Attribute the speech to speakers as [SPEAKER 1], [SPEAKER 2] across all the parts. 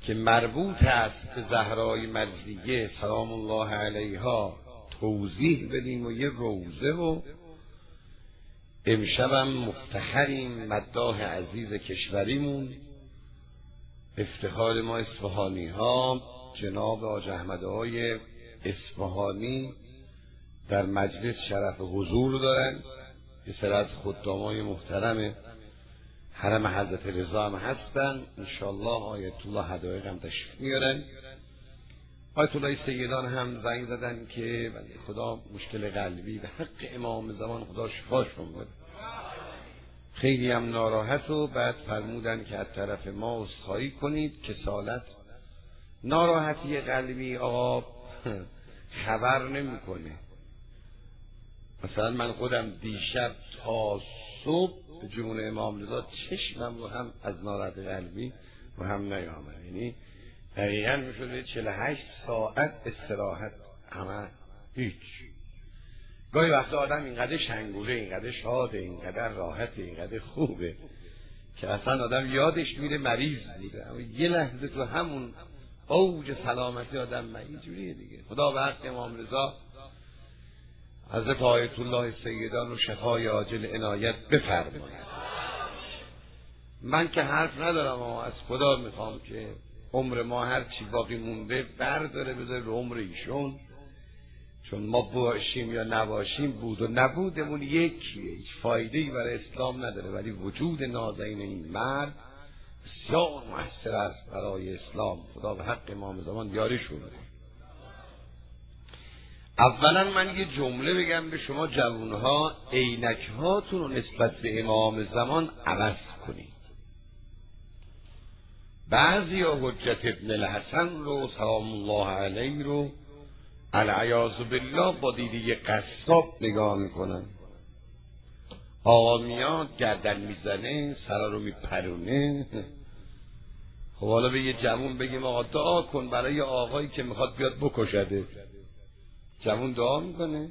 [SPEAKER 1] که مربوط است به زهرای مرضیه سلام الله علیها توضیح بدیم و یه روزه و امشبم مفتخریم مداح عزیز کشوریمون افتخار ما اصفهانی ها جناب حاج احمدآقای اصفهانی در مجلس شرف حضور دارن. یه سری از خدامای محترم حرم حضرت رضا هم هستن. انشاءالله آیت الله حدایق هم تشریف میارن. آیت الله سیدان هم زنگ زدن که خدا مشکل قلبی به حق امام زمان خدا شفاشون بده. خیلی هم ناراحت و بعد فرمودن که از طرف ما عذرخواهی کنید. کسالت ناراحتی قلبی آقا خبر نمیکنه. مثلا من خودم دیشب تا صبح به جون امام رضا چشمم رو هم از ناراحت قلبی و هم نیامد. یعنی دقیقا میشده 48 ساعت استراحت همه هیچ. گاهی وقتا آدم اینقدر شنگوله، اینقدر شاده، اینقدر راحته، اینقدر خوبه که اصلا آدم یادش میره مریض بوده، اما یه لحظه تو همون اوج سلامتی آدم مریض جوریه دیگه. خدا به حق امام رضا حضرت آیت الله سیدان رو شفای عاجل عنایت بفرماید. من که حرف ندارم اما از خدا میخوام که عمر ما هر چی باقی مونده برداره بذاره رو عمر ایشون، چون ما باشیم یا نباشیم بود و نبودمون یکیه، هیچ فایده‌ای برای اسلام نداره، ولی وجود نازنین این مرد بسیار مؤثر است برای اسلام. خدا به حق امام زمان یاریشون بده. اولا من یه جمله بگم به شما جوانها، عینک هاتون رو نسبت به امام زمان عوض کنید. بعضی ها حجت ابن الحسن رو سلام الله علیه رو العیاذ بالله با دیده قصاب نگاه میکنن. آقا میاد گردن میزنه، سرا رو میپرونه. خب حالا به یه جوون بگیم آقا دعا کن برای آقایی که میخواد بیاد بکشده، جوون دعا میکنه؟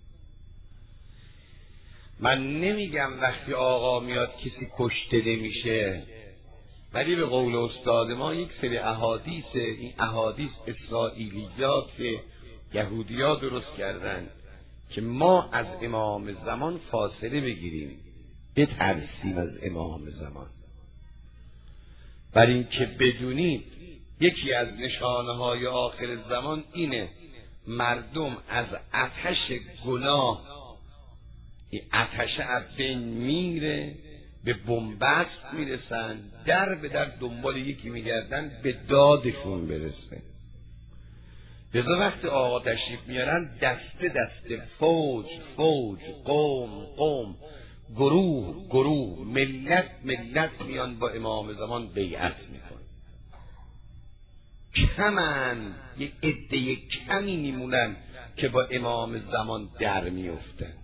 [SPEAKER 1] من نمیگم وقتی آقا میاد کسی کشته نمیشه، ولی به قول استاد ما یک سری احادیث، این احادیث اسرائیلیات یهودی‌ها درست کردن که ما از امام زمان فاصله بگیریم، بترسیم از امام زمان. برای این که بدونید یکی از نشانه‌های آخر زمان اینه مردم از آتش گناه، این آتش از بین میره، به بنبست میرسن، در به در دنبال یکی میگردن به دادشون برسه. لذا وقتی آقا تشریف میارن دسته دسته، فوج فوج، قوم قوم، گروه گروه، ملت ملت میان با امام زمان بیعت میکن. کمن یک عده کمی میمونن که با امام زمان در میفتن.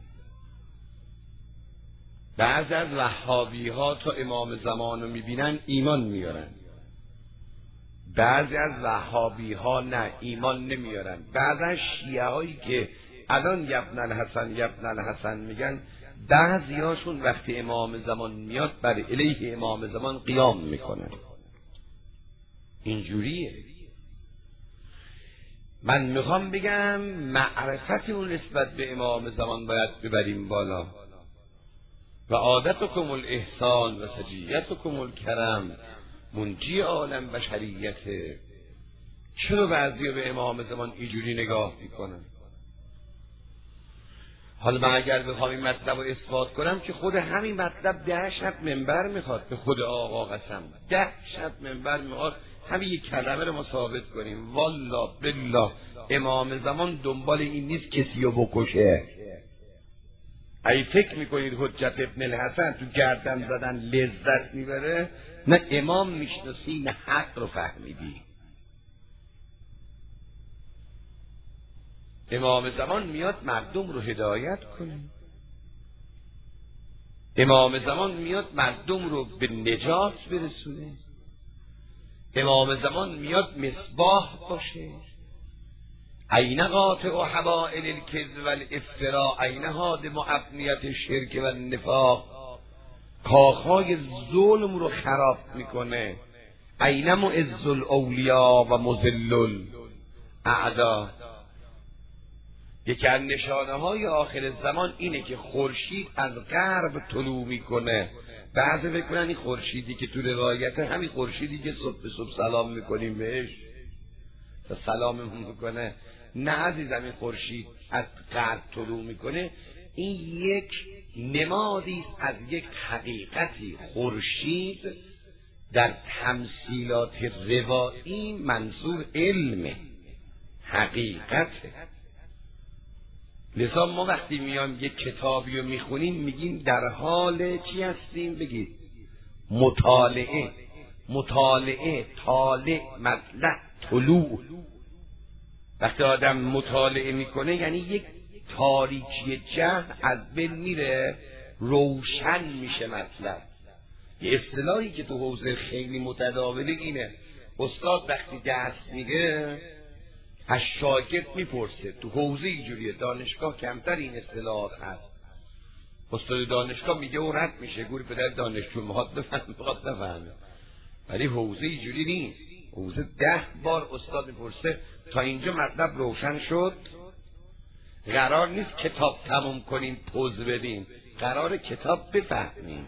[SPEAKER 1] بعضی از وهابی ها تا امام زمان رو میبینن ایمان میارن، بعضی از وهابی ها نه، ایمان نمیارن. بعضی از شیعه هایی که الان یبن الحسن یبن الحسن میگن، بعضی هاشون وقتی امام زمان میاد بر علیه امام زمان قیام میکنن. اینجوریه. من میخوام بگم معرفتمون نسبت به امام زمان باید ببریم بالا. و عادتکم الاحسان و سجیتکم الکرم منجی عالم بشریته. چرا بعضی به امام زمان اینجوری نگاه میکنن؟ حالا من اگر بخوام این مطلب رو اثبات کنم که خود همین مطلب 10 شب منبر میخواد، به خود آقا قسم 10 شب منبر میخواد همین یک کلمه رو ما ثابت کنیم. والله بالله امام زمان دنبال این نیست کسی رو بکشه. ای فکر میکنید حجت ابن الحسن تو گردن زدن لذت میبره؟ نه، امام میشناسی، نه حق رو فهمیدی. امام زمان میاد مردم رو هدایت کنه، امام زمان میاد مردم رو به نجات برسونه، امام زمان میاد مصباح باشه. این قاطع حوائل الکذب والافتراء، این هادم ابنیت الشرک و النفاق، کاخهای ظلم رو خراب میکنه. این معز الاولیا و مذل الاعدا. یکی از نشانه های آخر زمان اینه که خورشید از غرب طلوع میکنه. بعضی فکر کنن این خورشیدی که تو روایت همین خورشیدی که صبح به صبح سلام میکنیم بهش تا سلاممون میکنه. نه عزیزم، این خورشید از غرب طلوع میکنه. این یک نمادی است از یک حقیقتی. خورشید در تمثیلات روایی منظور علم حقیقته. لذا ما وقتی میایم یک کتابی رو میخونیم میگیم در حال چی هستیم؟ بگید مطالعه. مطالعه، طالع، مطلع، طلوع. وقتی آدم مطالعه میکنه یعنی یک تاریکی جهل از بین میره، روشن میشه مطلب. یه اصطلاحی که تو حوزه خیلی متداوله اینه، استاد وقتی درس میگه از شاگرد میپرسه. تو حوزه اینجوریه، دانشگاه کمتر این اصطلاحات هست. استاد دانشگاه میگه اون رد میشه، گوری پدر دانشجو میخواد نفهمه. ولی حوزه اینجوری نیست. حوزه 10 بار استاد میپرسه تا اینجا مطلب روشن شد. قرار نیست کتاب تموم کنیم پوز بدیم، قرار کتاب بفهمیم.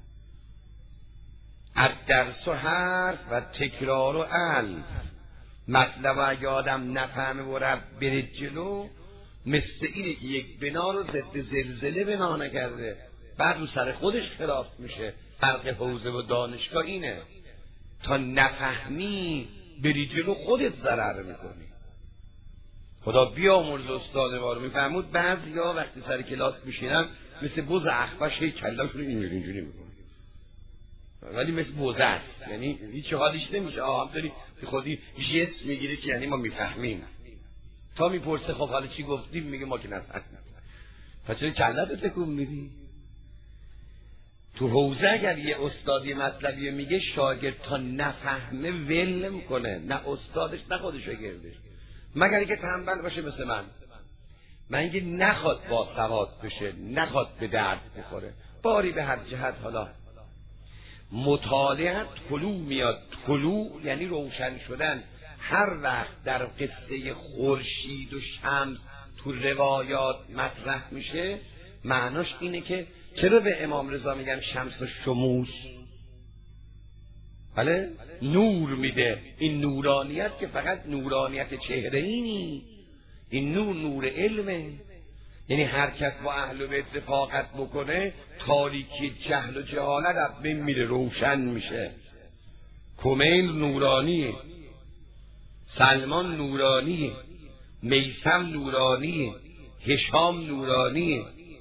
[SPEAKER 1] از درس و حرف و تکرار و علم. مطلب اگه آدم نفهمه و رفت بره جلو، مثل اینه که یک بنا رو ضد زلزله بنا نکرده، بعد رو سر خودش خلاف میشه. فرق حوزه و دانشگاه اینه، تا نفهمی بری جلو خودت ضرر میکنی. خدا بیامرز استاد ما رو. میفهمود بعضیا وقتی سر کلاس میشینن مثل بز اخفش هی کلاشون اینجوری میکنه، ولی مثل بوزه است، یعنی هیچ حالیش نمیشه. همطوری که خودی جست میگیره که یعنی ما میفهمیم. تا میپرسه خب حالا چی گفتیم، میگه ما که نفهمیم. پس چرا کلت تکون میدی؟ تو حوزه اگر یه استادی مطلبی میگه، شاگرد تا نفهمه ول میکنه، نه استادش نه خود شاگردش، مگر اینکه تنبل باشه مثل من اینکه نخواد با سواد بشه، نخواد به درد بخوره. باری به هر جهت حالا مطالعه طلوع میاد. طلوع یعنی روشن شدن. هر وقت در قصه خورشید و شمس تو روایات مطرح میشه، معناش اینه که چرا به امام رضا میگن شمس و شموس؟ بله، نور میده. این نورانیت که فقط نورانیت چهره اینی، این نور علمه. یعنی هر کس با اهل بیت رفاقت بکنه، تاریکی جهل و جهالت از بین میره، روشن میشه. کمیل نورانی، سلمان نورانی، میثم نورانی، هشام نورانی.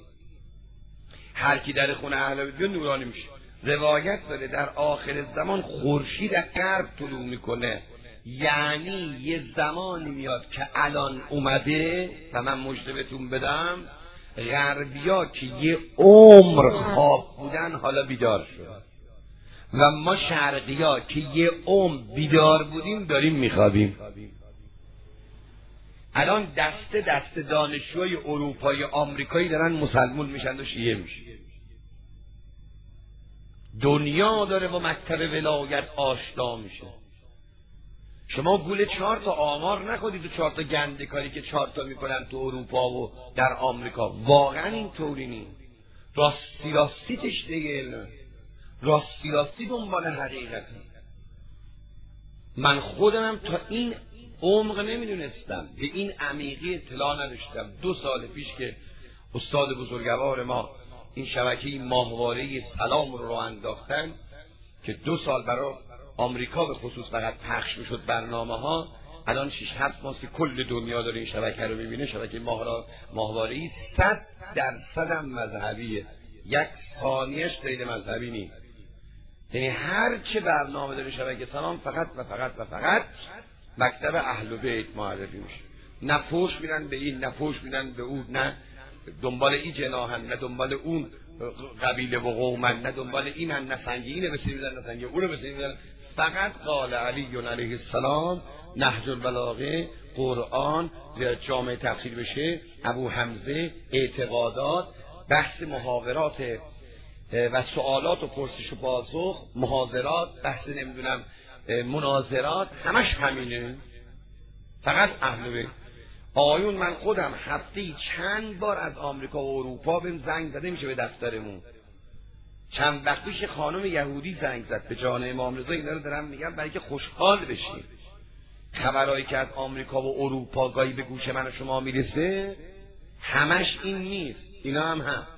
[SPEAKER 1] هر کی در خونه اهل بیت نورانی میشه. روایت داره در آخر زمان خورشید از غرب طلوع میکنه، یعنی یه زمانی میاد که الان اومده و من مژده بهتون بدم، غربیا که یه عمر خواب بودن حالا بیدار شد و ما شرقیا که یه عمر بیدار بودیم داریم میخوابیم. الان دست دانشجوی اروپایی آمریکایی دارن مسلمون میشن و شیعه میشن. دنیا داره با مکتب ولایت آشنا میشه. شما گول 4 تا آمار نخورید و 4 تا گنده کاری که 4 تا میکنن تو اروپا و در آمریکا. واقعا این طوری نیست. راستی تشنه علم، راستی دنبال حقیقتی. من خودمم تا این عمق نمیدونستم، به این عمیقی اطلاع نداشتم. 2 سال پیش که استاد بزرگوار ما این شبکه ماهواره سلام رو انداختن که 2 سال برای آمریکا به خصوص فقط پخش میشد برنامه ها، الان 6-7 ماه کل دنیا داره این شبکه رو میبینه. شبکه ماهواره‌ای 100% هم مذهبیه، 1 ثانیه‌اش غیر مذهبی نیست. یعنی هر چه برنامه داره شبکه سلام فقط و فقط مکتب اهل بیت معرفی میشه. نه فوش میدن به این، نه فوش میدن به اون، نه دنبال این جناحن، نه دنبال اون قبیله و قومن، نه دنبال اینن، نه سنگی اینه بسیار میدن، نه سنگی اونو بسیار میدن. فقط قال علی علیه السلام، نهج البلاغه، قرآن، جامعه تفسیر بشه، ابو حمزه، اعتقادات، بحث محاورات و سوالات و پرسش و پاسخ، محاضرات، بحث نمیدونم مناظرات همش همینه، فقط اهل بیت. آقایون من خودم هفته‌ای چند بار از آمریکا و اروپا بهم زنگ زده میشه به دفترمون. چند وقت پیش خانم یهودی زنگ زد به جان امام رضا. اینا رو دارم میگم برای که خوشحال بشیم. خبرایی که از آمریکا و اروپا گاهی به گوش من و شما میرسه همش این نیست، اینا هم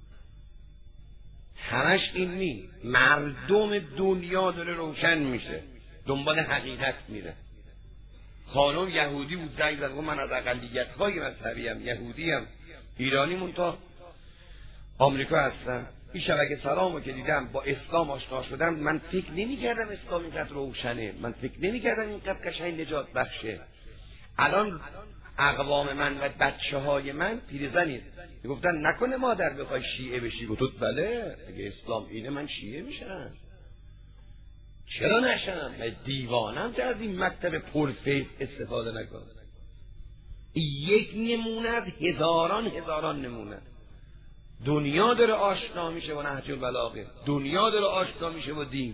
[SPEAKER 1] همش این نیست. مردم دنیا داره روشن میشه، دنبال حقیقت میره. خانم یهودی بود زنگ زد، من از اقلیت‌های مذهبی ام، یهودی ام، ایرانی مونتا آمریکا هستم. این شبکه سلامو که دیدم با اسلام آشنا شدم، من فکر نمی‌کردم اسلام اینقدر روشنه، من فکر نمی‌کردم اینقدر قشنگ نجات بخشه. الان اقوام من و بچه‌های من پیرزنید میگفتن نکنه مادر بخوای شیعه بشی. گفتم بله اگه اسلام اینه من شیعه میشم، چرا نشم؟ من دیوانم که از این مکتب پرفیض استفاده نکنم. یک نمونه از هزاران نمونه. دنیا داره آشنا میشه با نهج البلاغه، دنیا داره آشنا میشه با دین.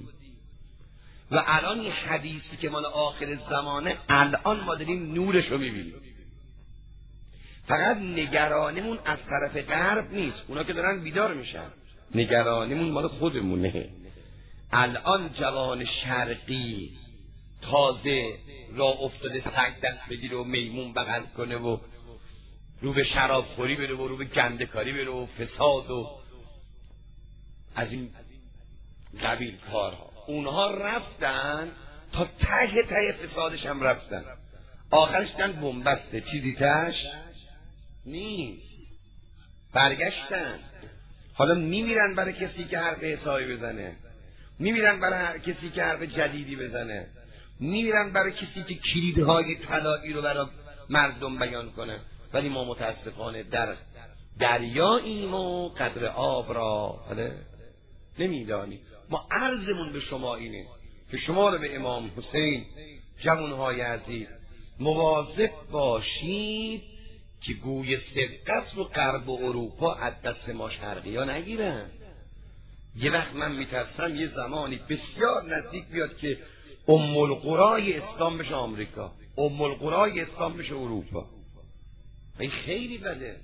[SPEAKER 1] و الان این حدیثی که مال آخر زمانه، الان ما داریم نورش رو میبینیم. فقط نگرانیمون از طرف غرب نیست، اونا که دارن بیدار میشن، نگرانیمون مال خودمونه. الان جوان شرقی تازه راه افتاده سگ دست بگیره و میمون بغل کنه و رو به شرابخوری بره و رو به گنده‌کاری بره و فساد و از این قبیل کارها. اونها رفتن تا ته فسادش هم رفتن، آخرش دن بنبسته، چیزی تش نیست. برگشتن، حالا میمیرن برای کسی که حرف حسابی بزنه، میمیرن برای کسی که حرف جدیدی بزنه، میمیرن برای کسی که کلیدهای طلایی رو برای مردم بیان کنه. ولی ما متاسفانه در دریاییم و قدر آب را نمیدانیم. ما عرضمون به شما اینه که شما رو به امام حسین جوانهای عزیز مواظب باشید که گوی سرقت رو غرب و اروپا از دست ما شرقی ها نگیرن. یه وقت من میترسم یه زمانی بسیار نزدیک بیاد که ام القرای اسلام بشه آمریکا، ام القرای اسلام بشه اروپا. این خیلی بده.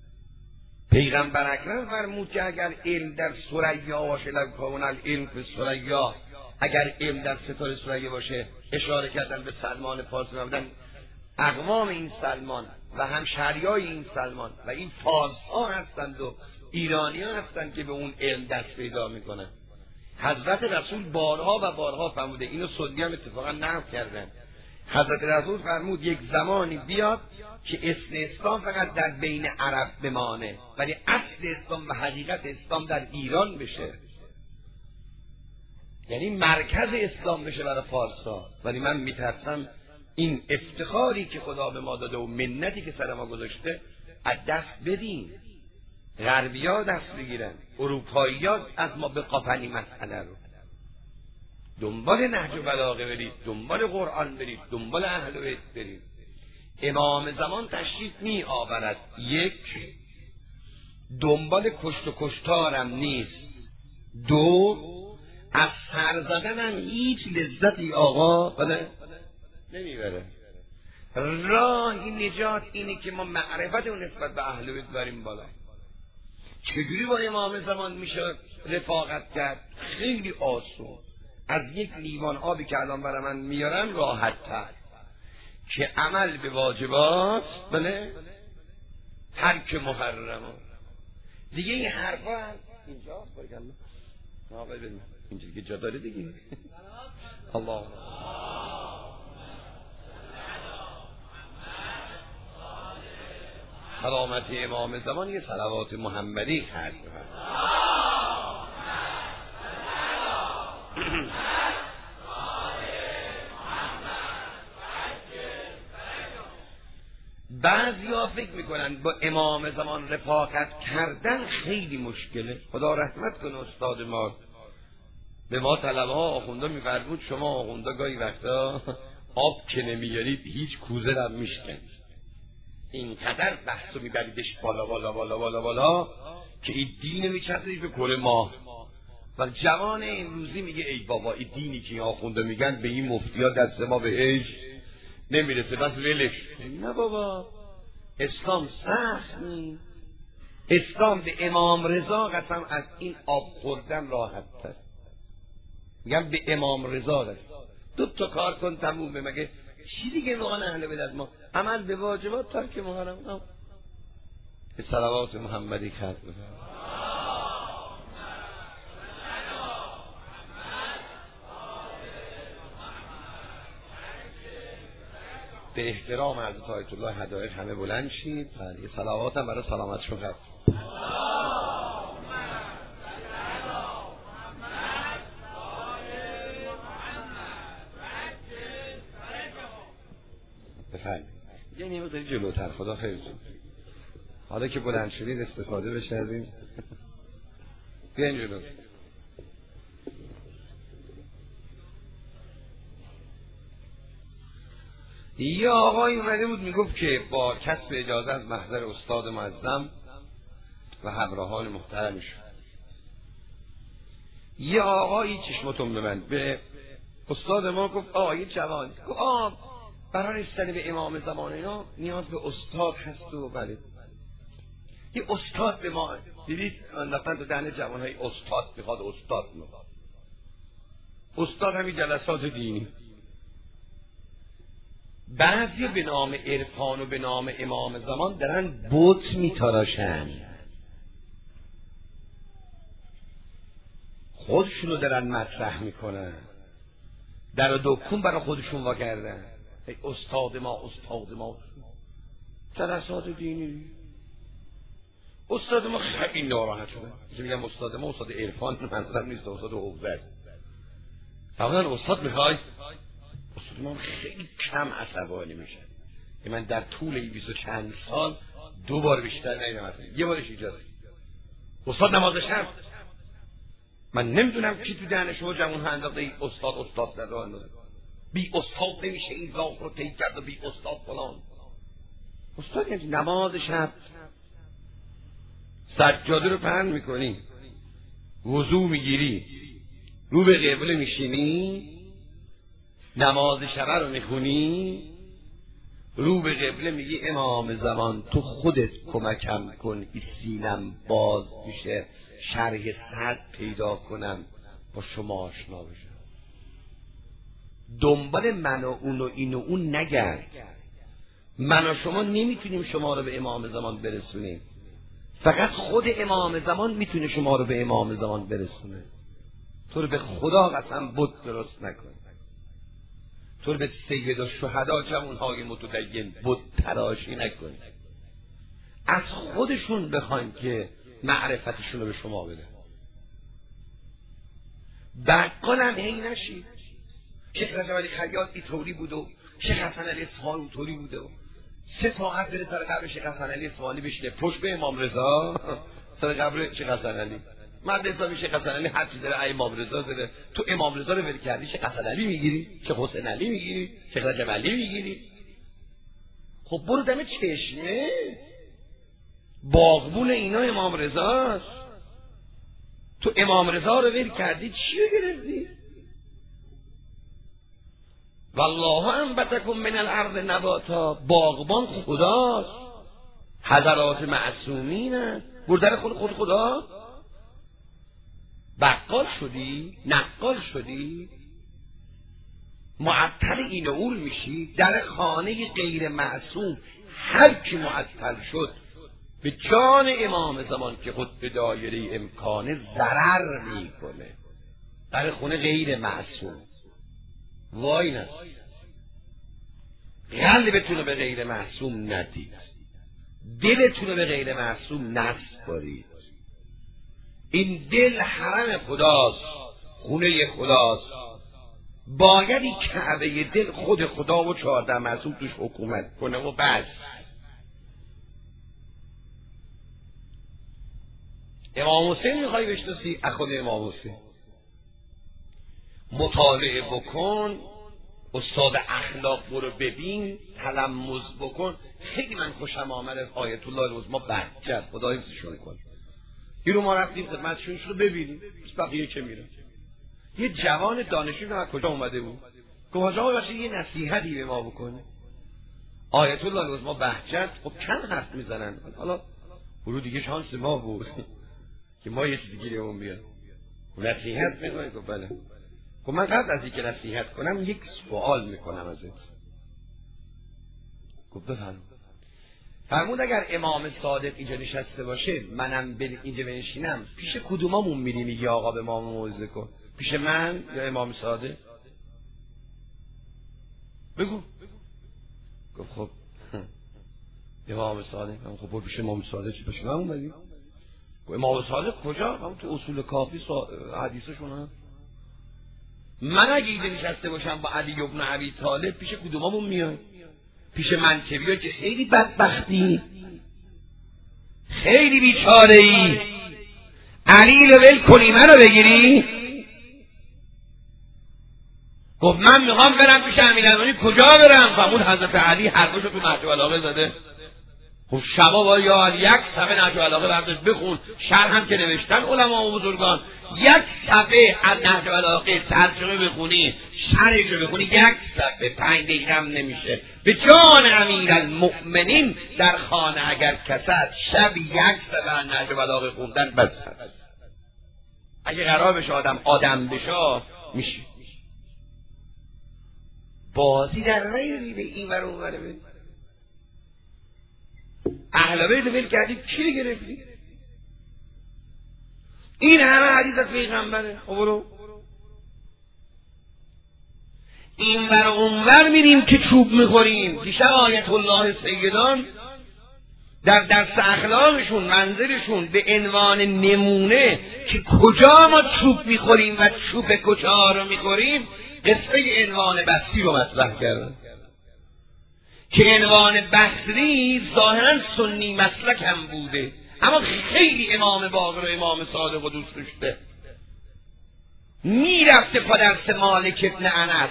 [SPEAKER 1] پیغمبر اکرم فرمود که اگر علم در ثریا باشه، لکان العلم فی ثریا، اگر علم در ستاره ثریا باشه، اشاره کردن به سلمان فارسی، بودن اقوام این سلمان و هم شهریای این سلمان و این فارس ها هستند و ایرانی ها هستند که به اون علم دست پیدا میکنن. حضرت رسول بارها و بارها فرموده، اینو سنی هم اتفاقا نقل کردن. حضرت رسول فرمود یک زمانی بیاد که اصل اسلام فقط در بین عرب بمانه، ولی اصل اسلام و حقیقت اسلام در ایران بشه، یعنی مرکز اسلام بشه برای فارسا. ولی من میترسم این افتخاری که خدا به ما داده و منتی که سر ما گذاشته از دست بدیم، غربی‌ها دست بگیرن، اروپایی‌ها از ما بقاپنی مسئله رو. دنبال نهج البلاغه برید، دنبال قرآن برید، دنبال اهل بیت برید. امام زمان تشریف می آورد، یک، دنبال کشت و کشتارم نیست، دو، از سر زدنم هیچ لذتی آقا نمیبره. راه نجات اینه که ما معرفت اون نسبت به اهل بیت بریم بالا. چجوری با امام زمان میشه رفاقت کرد؟ خیلی آسون. از یک لیوان آبی که الان برای من میارن راحت تر، که عمل به واجبات، ترک محرمات. دیگه این حرفا اینجاست، باریکالله اینجا که جا داره دیگه. الله سلامتی امام زمان یه صلوات محمدی خرج کنه. بعضیا فکر میکنن با امام زمان رفاقت کردن خیلی مشکله. خدا رحمت کنه استاد ما، به ما طلبه ها آخونده میفرمود شما آخونده گاهی وقتا آب که نمیارید هیچ کوزه رو میشکنید، اینقدر بحثو میبریدش بالا بالا بالا بالا بالا که این دین میچسبید به کره ماه. و جوان امروزی میگه ای بابا این دینی که آخونده میگن به این مفتیا دست ما بهش نمیرسه بس ولش. نه بابا، اسلام سخت نیست. اسلام به امام رضا قسم از این آب خوردن راحت تر. میگم به امام رضا قسم 2 تا کار کن تمومه. مگه چی دیگه میخوان اهل بدعت ما؟ عمل به واجبات، ترک محرمات. به صلوات محمدی ختم بفرمایید. به احترام حضرت آیت الله هدایت همه بلند شید. یه صلوات هم برای سلامتشون ختم. بفرمایید. یه نیمه داری جلوتر. خدا خیرتون. حالا که بلند شدید استفاده بشه از این. بیاین جلو. یه آقایی اومده بود میگفت که با کسب اجازه از محضر استاد معظم و همراهان محترمش، یه آقایی چشمتون ببند به استاد ما گفت آقای جوان، گفت برای رسیدن به امام زمان اینا نیاز به استاد هست. و بله یه استاد به ما دیدید اندفتن تو دهن جوانهای استاد میخواد. استاد همین جلسات دینی. بعضی به نام عرفان و به نام امام زمان دارن بت میتراشن، خودشونو دارن مطرح میکنن، در و دکون برای خودشون وا کردن. ای استاد ما جلسات دینی. استاد ما خیلی ناراحت شده. میگم استاد ما استاد عرفان منظورم نیست، استاد حوزه. فهمیدن استاد میخوای؟ استاد ما خیلی کم عصبانی میشه. من در طول این 20 و چند سال 2 بار بیشتر ندیدم. یه بارش اجازه استاد نماز شب. من نمیدونم کی تو دهن شما جوان ها انداخته این استاد در راه انداخته. بی استاد نمیشه این راه رو طی کرد و بی استاد فلان. استاد یعنی نماز شب سجاده رو پهن میکنی، وضو میگیری، رو به قبله میشینی، نماز شب رو میخونی، رو به قبله میگی امام زمان تو خودت کمکم کن این سینم باز میشه، شرح صدر پیدا کنم، با شما آشنا بشم. دنبال من و اون و این و اون نگرد. من و شما نمیتونیم شما رو به امام زمان برسونیم، فقط خود امام زمان میتونه شما رو به امام زمان برسونه. تو رو به خدا قسم بت درست نکن. تو رو به سید الشهدا جوانهای متدین بت تراشی نکن. از خودشون بخواین که معرفتشون رو به شما بده. بقالم هی نشید. شیخ رجب علی خیاط اینطوری بود و شیخ حسن علی اصفهانی اونطوری بوده و 3 ساعت بره سر قبر شیخ حسن علی اصفهانی بشینه پشت به امام رضا سر قبر شیخ حسن علی. مرد حسابی شیخ حسن علی هر چیز داره امام رضا داره. تو امام رضا رو ول کردی شیخ حسن علی میگیری، شیخ حسین علی میگیری، شیخ رجب علی میگیری. خب برو دم چشمه باغبون اینا امام رضاست. تو امام رضا رو ول کردی چی رو گرفتی؟ والله انبتکم من الارض نباتا. باغبان خداست، حضرات معصومینه. بردن خود خدا. بقال شدی، نقال شدی، معطل این و اون میشی. در خانه غیر معصوم هر کی معطل شد به جان امام زمان که خود به دایره امکانه ضرر میکنه. در خونه غیر معصوم وای نست. قلبتون رو به غیر معصوم ندید، دلتون رو به غیر معصوم نسپارید. این دل حرم خداست، خونه خداست. باید این کعبه دل خود خدا و 14 معصوم توش حکومت کنه و بس. امام حسین میخوای بشناسی؟ خود امام حسین مطالعه بکن، استاد اخلاق برو ببین، تلمذ بکن. خیلی من خوشم آمد از آیت الله روز ما بحث کرد، خدا حفظشون کن. این رو ما رفتیم خدمتشون رو ببینیم، بقیه که میرن. یه جوان دانشجو از کجا اومده بود که حاج آقا باشه یه نصیحتی به ما بکنه. آیت الله العظما بهجت خب چند حرف میزنن، حالا برو دیگه شانس ما بود که ما یه چیزی گیرمون بیاد. نصیحت میکنه که بله. خب من قبل از اینکه نصیحت کنم یک سوال میکنم ازت. گفت بفرمایید. فرمود اگر امام صادق اینجا نشسته باشه منم اینجا بنشینم پیش کدومامون میری میگی آقا به ما موعظه کن؟ پیش من یا امام صادق؟ بگو. گفت خب امام صادق. خب پیش امام صادق چی پیش من اومدی؟ امام صادق کجا؟ همون تو اصول کافی حدیثشون هست. من اگه اینجا نشسته باشم با علی ابن ابی طالب پیش کدومامون میای؟ پیش منطقی‌ها که خیلی بدبختی، خیلی بیچاره ای، علی رو ول کنی منو بگیری؟ گفت من میخوام برم پیش امیرالمومنین. کجا برم؟ فرمود حضرت علی حرفشو تو نهج البلاغه زده. خب شبا با یا یک صفحه نهج البلاغه برداشت بخون، شرح هم که نوشتن علما و بزرگان، یک صفحه از نهج البلاغه ترجمه بخونی، شرحش رو بخونی، یک صفحه 5 دقیقه هم نمیشه. به جان امیرالمؤمنین در خانه اگر کسد شب یک صفحه نهج البلاغه خوندن بس. اگه قرار بشه آدم بشه میشه. بازی در غیری به این ور اون ور بری. اهل بیت ول کردی چی گرفتی؟ این همه حدیث از پیغمبره. خب برو این ور اون ور میریم که چوب میخوریم. دیشب آیت الله سیدان در درس اخلاقشون منظرشون به عنوان نمونه که کجا ما چوب میخوریم و چوب کجا رو میخوریم قصه عنوان بصری رو مطرح کردن که عنوان بصری ظاهرا سنی مسلک هم بوده اما خیلی امام باقر و امام صادق رو دوست داشته. میرفته پا درس مالک ابن انس،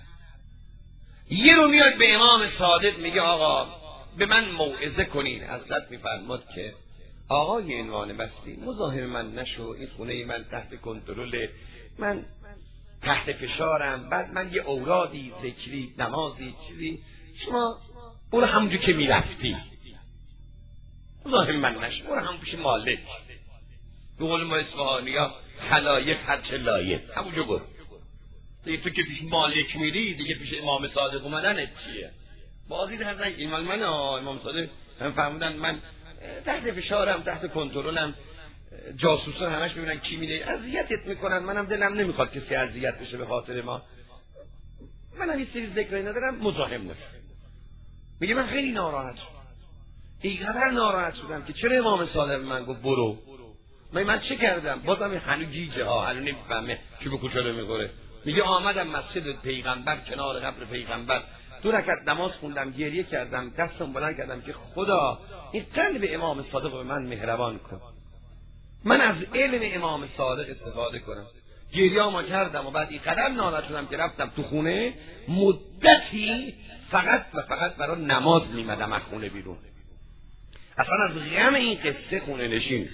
[SPEAKER 1] یه رو میاد به امام صادق میگه آقا به من موعظه کنین. حضرت میفرماد که آقای عنوان بصری مزاحم من نشو، این خونه من تحت کنترل، من تحت فشارم، بعد من یه اورادی ذکری نمازی چیزی، شما برو همونجا که میرفتی مزاحم من نشو، برو همون پیش مالک. به قول ما اصفهانی‌ها خلایق هرچ لایق، همونجا برو. دیگه تو که پیش مالک میری دیگه پیش امام صادق اومدنت چیه؟ بازی در نگی. این مال من امام صادق هم فرمودن من تحت فشارم، تحت کنترلم، جاسوسا همش میبینن کی میره اذیتت میکنن، منم دلم نمیخواد کسی اذیت بشه به خاطر ما، منم این سری ذکری ندارم، مزاحم نشه. میگه من خیلی ناراحت شدم، اینقدر ناراحت شدم که چرا امام صادق من گفت برو. من چه کردم؟ بازم هنوز گیجه ها، هنوز نمیفهمه کی به کجا میخوره. میگه آمدم مسجد پیغمبر کنار قبر پیغمبر 2 رکعت نماز خوندم، گریه کردم، دستم بلند کردم که خدا این قلب امام صادق به من مهربان کن، من از علم امام صادق استفاده کنم. گریه ما کردم و بعد این قدر ناراحت شدم که رفتم تو خونه، مدتی فقط و فقط برای نماز میمدم از خونه بیرون، اصلا از غم این قصه خونه نشین.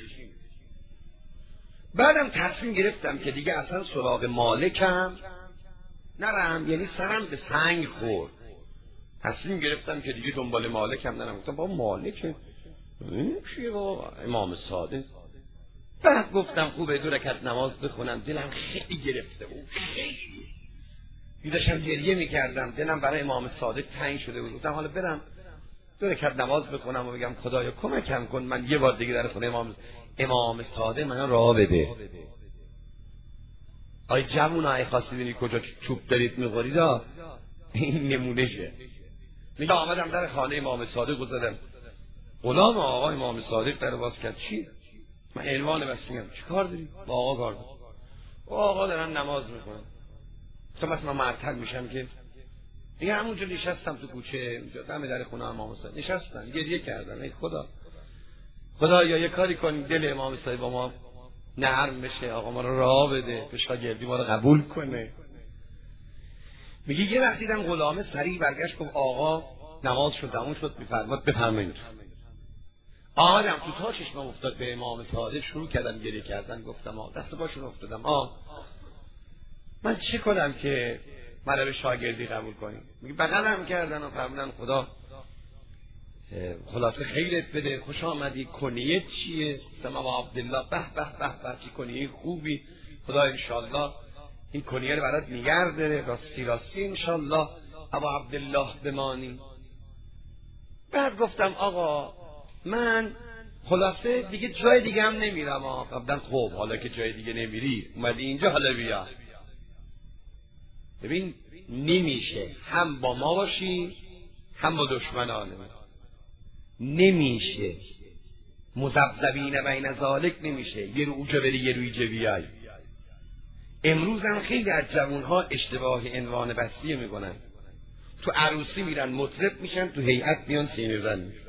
[SPEAKER 1] بعدم تصمیم گرفتم که دیگه اصلا سراغ مالکم نرم، یعنی سرم به سنگ خورد. تصمیم گرفتم که دیگه دنبال مالکم نرم. گفتم با مالک چیه با امام صادق. بعد گفتم خوبه 2 رکعت نماز بخونم، دلم خیلی گرفته بود، خیلی داشتم گریه میکردم، دلم برای امام صادق تنگ شده بود. گفتم حالا برم 2 رکعت نماز بخونم و بگم خدایا کمکم کن من یه بار دیگه در خونه امام صادق من راه بده. آی جوونا خاصی بینی کجا چوب دارید میخورید، این نمونهشه. میگه آمدم در خانه امام صادق زدم، غلام آقا امام صادق در باز کرد. چی؟ من عنوان بسیارم. چی کار داری؟ با آقا کار دارم. آقا دارن نماز میخونن. تو مثلا معطل میشم که دیگه همونجا نشستم تو کوچه دم در خونه امام صادق نشستم، گریه کردم. ای خدا یا یه کاری کن دل امام صادق با ما نرم بشه، آقا ما رو راه بده، به شاگردی ما رو قبول کنه. میگه یه وقتی دیدم غلامه سریع برگشت گفت آقا نماز شد تموم شد، میفرماد بفرمایید. آمدم تو تا چشمم افتاد به امام صادق، شروع کردم گریه کردن. گفتم دست باشون افتادم من چه کنم که منو شاگردی قبول کنیم؟ میگه بغلم کردن و فرمودن خدا خلاصه خیرت بده، خوش آمدی، کنیت چیه؟ گفتم ابا عبدالله. به به به به چه کنیه خوبی، خدا انشالله این کنیه رو برات نگه داره، راستی انشالله ابا عبدالله بمانی. بعد گفتم آقا من خلاصه دیگه جای دیگه هم نمیرم. گفتم خب حالا که جای دیگه نمیری اومدی اینجا، حالا بیا. ببین نمیشه هم با ما باشی هم با دشمنانه، نمیشه مذبذبین بین ذالک، نمیشه یه رو اوجا بری یه رو ایجا بیای. امروز هم خیلی از جوانها اشتباه عنوان بسیه میکنن، تو عروسی میرن مطرب میشن، تو هیئت میان سینه زن میشن،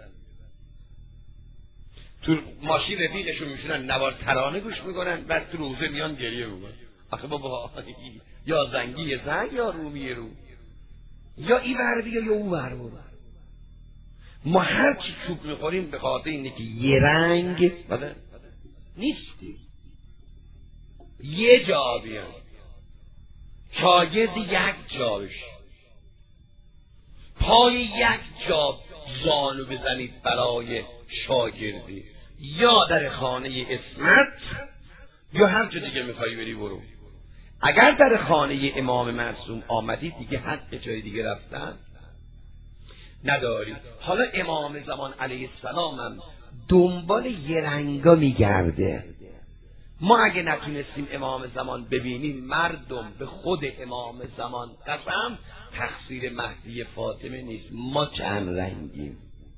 [SPEAKER 1] تو ماشین رفیقشون میشونن نوار ترانه گوش میکنن، بعد تو روزه میان گریه میکنن. آخه بابا یا زنگی زن یا رومی رو، یا این ور بیا یا اون ور برو. ما هر چی چوب میخوریم به خاطر اینه که یه رنگ نیستی، یه جا بیان شاگرد یک جا بشی، پای یک جا زانو بزنید برای شاگردی، یا در خانه اسمت یا هر جا دیگه میخوایی بری برو. اگر در خانه امام معصوم آمدی دیگه حق جای دیگه رفتن نداری. حالا امام زمان علیه السلام هم دنبال یه رنگا میگرده. ما اگه نتونستیم امام زمان ببینیم، مردم به خود امام زمان قسم، تقصیر مهدی فاطمه نیست، ما چند رنگیم.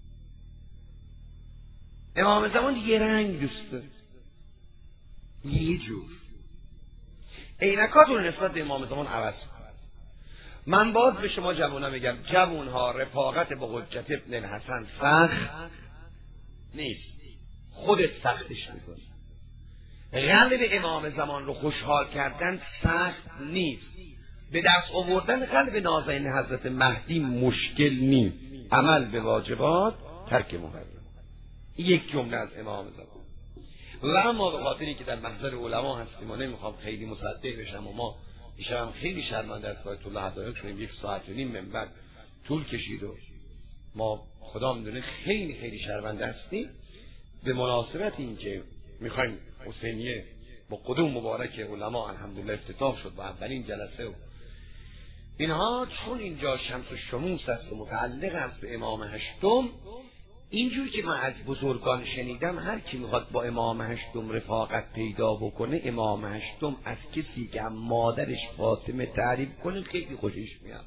[SPEAKER 1] امام زمان یه رنگ دوست داره، یه جور. عینکاتون نسبت به امام زمان عوض کن. من باز به شما جوونا میگم، جوونها رفاقت با حجت ابن الحسن سخت نیست، خودت سختش میکنی. قلب امام زمان رو خوشحال کردن سخت نیست، به دست آوردن قلب نازنین حضرت مهدی مشکل نیست. عمل به واجبات، ترک محرم، یک جمله از امام زمان. و اما به خاطری که در محضر علما هستیم و نمیخوام خیلی مصدق بشم، و ما ایشان خیلی شرمنده از آیت الله هدایت شدیم، 1 ساعت و نیم منبر طول کشید و ما خدا میدونه خیلی خیلی شرمنده هستیم. به مناسبت این که میخوایم حسینیه با قدوم مبارک علما الحمدلله افتتاح شد و اولین جلسه و اینها، چون اینجا شمس و شموس است و متعلق است به امام هشتم، اینجور که من از بزرگان شنیدم هر کی میخواد با امام هشتم رفاقت پیدا بکنه، امام هشتم از کسی که مادرش فاطمه تعریف کنه خیلی خوشش میاد.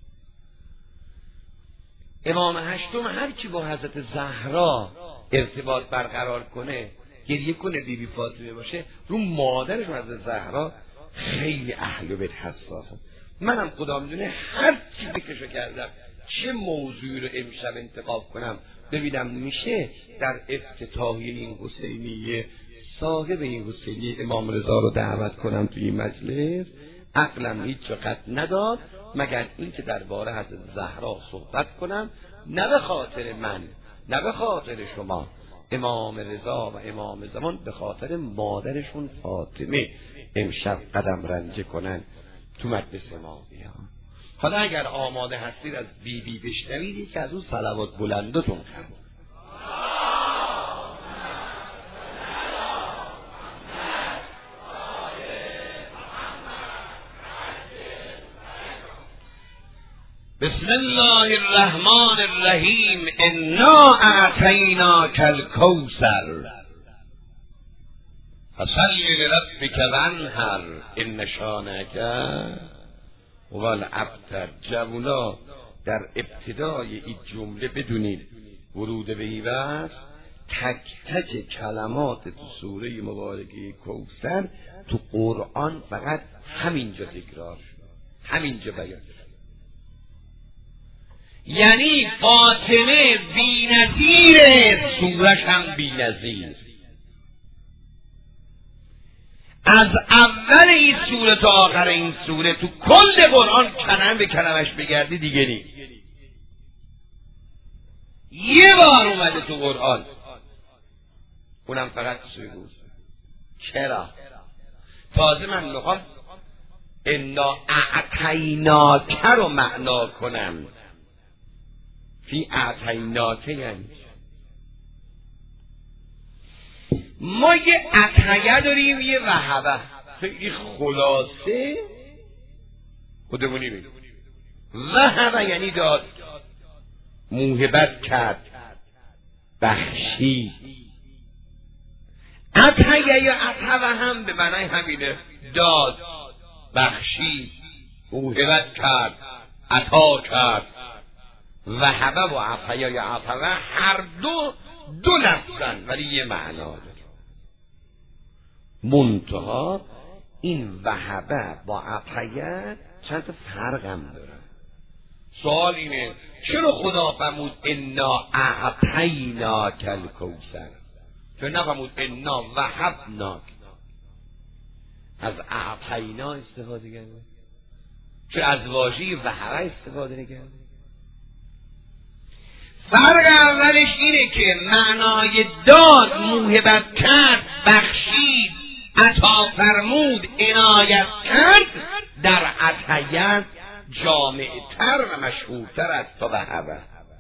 [SPEAKER 1] امام هشتم هر کی با حضرت زهرا ارتباط برقرار کنه، گریه کنه بیبی فاطمه باشه، رو مادرش حضرت زهرا خیلی اهل بیت حساسه. منم خدا میدونه هر چی بکشو کردم چه موضوعی رو امشب انتخاب کنم ببینم میشه در افتتاحیه این حسینیه صاحب این حسینیه امام رضا رو دعوت کنم توی این مجلس، عقلم هیچ جا نداد مگر این که درباره حضرت زهرا صحبت کنم، نه به خاطر من نه به خاطر شما، امام رضا و امام زمان به خاطر مادرشون فاطمه امشب قدم رنجه کنن تو مجلس ما بیان. حالا اگر آماده هستید از بی بی بشنوید که از اون صلوات بلندتون خواهد. بسم الله الرحمن الرحیم. انا اعطیناک الکوثر فصل لربک وانحر ان شانک هو الابتر. جوونا در ابتدای این جمله بدونید ورود به این وصف تک تک کلمات تو سوره مبارکه کوثر تو قرآن فقط همینجا تکرار شد، همینجا بیان شد. یعنی فاطمه بی‌نظیره، سورش هم بی‌نظیر. از اول این سوره تا آخر این سوره تو کل قرآن کلمه به کلمش بگردی دیگه نیست. یه بار اومده تو قرآن اونم فقط سکوت. چرا؟ تازه من میخوام انا اعطیناک رو معنا کنم. فی اعطیناک یعنی ما یه عطیه داریم، یه وهبه. خیلی خلاصه خودمونی بگیم. وهبه یعنی داد، موهبت کرد، بخشی. عطیه یا عطوه هم به معنای همینه، داد، بخشی، موهبت کرد، عطا کرد. وهبه و عطیه یا عطوه هر دو لفظن ولی یه معنا داره. منتها این وهبه با عطیه چند تا فرق هم داره. سوال اینه چرا خدا فرمود انا اعطیناک الکوثر؟ چرا نفرمود انا وهبناک؟ از اعطینا استفاده کرده؟ چرا از واژه وهبه استفاده نکرده؟ فرق اولش اینه که معنای داد، موهبت کرد، بخشید، عطا فرمود، عنایت کرد، در عطیه جامعتر و مشهورتر از تا وهبه.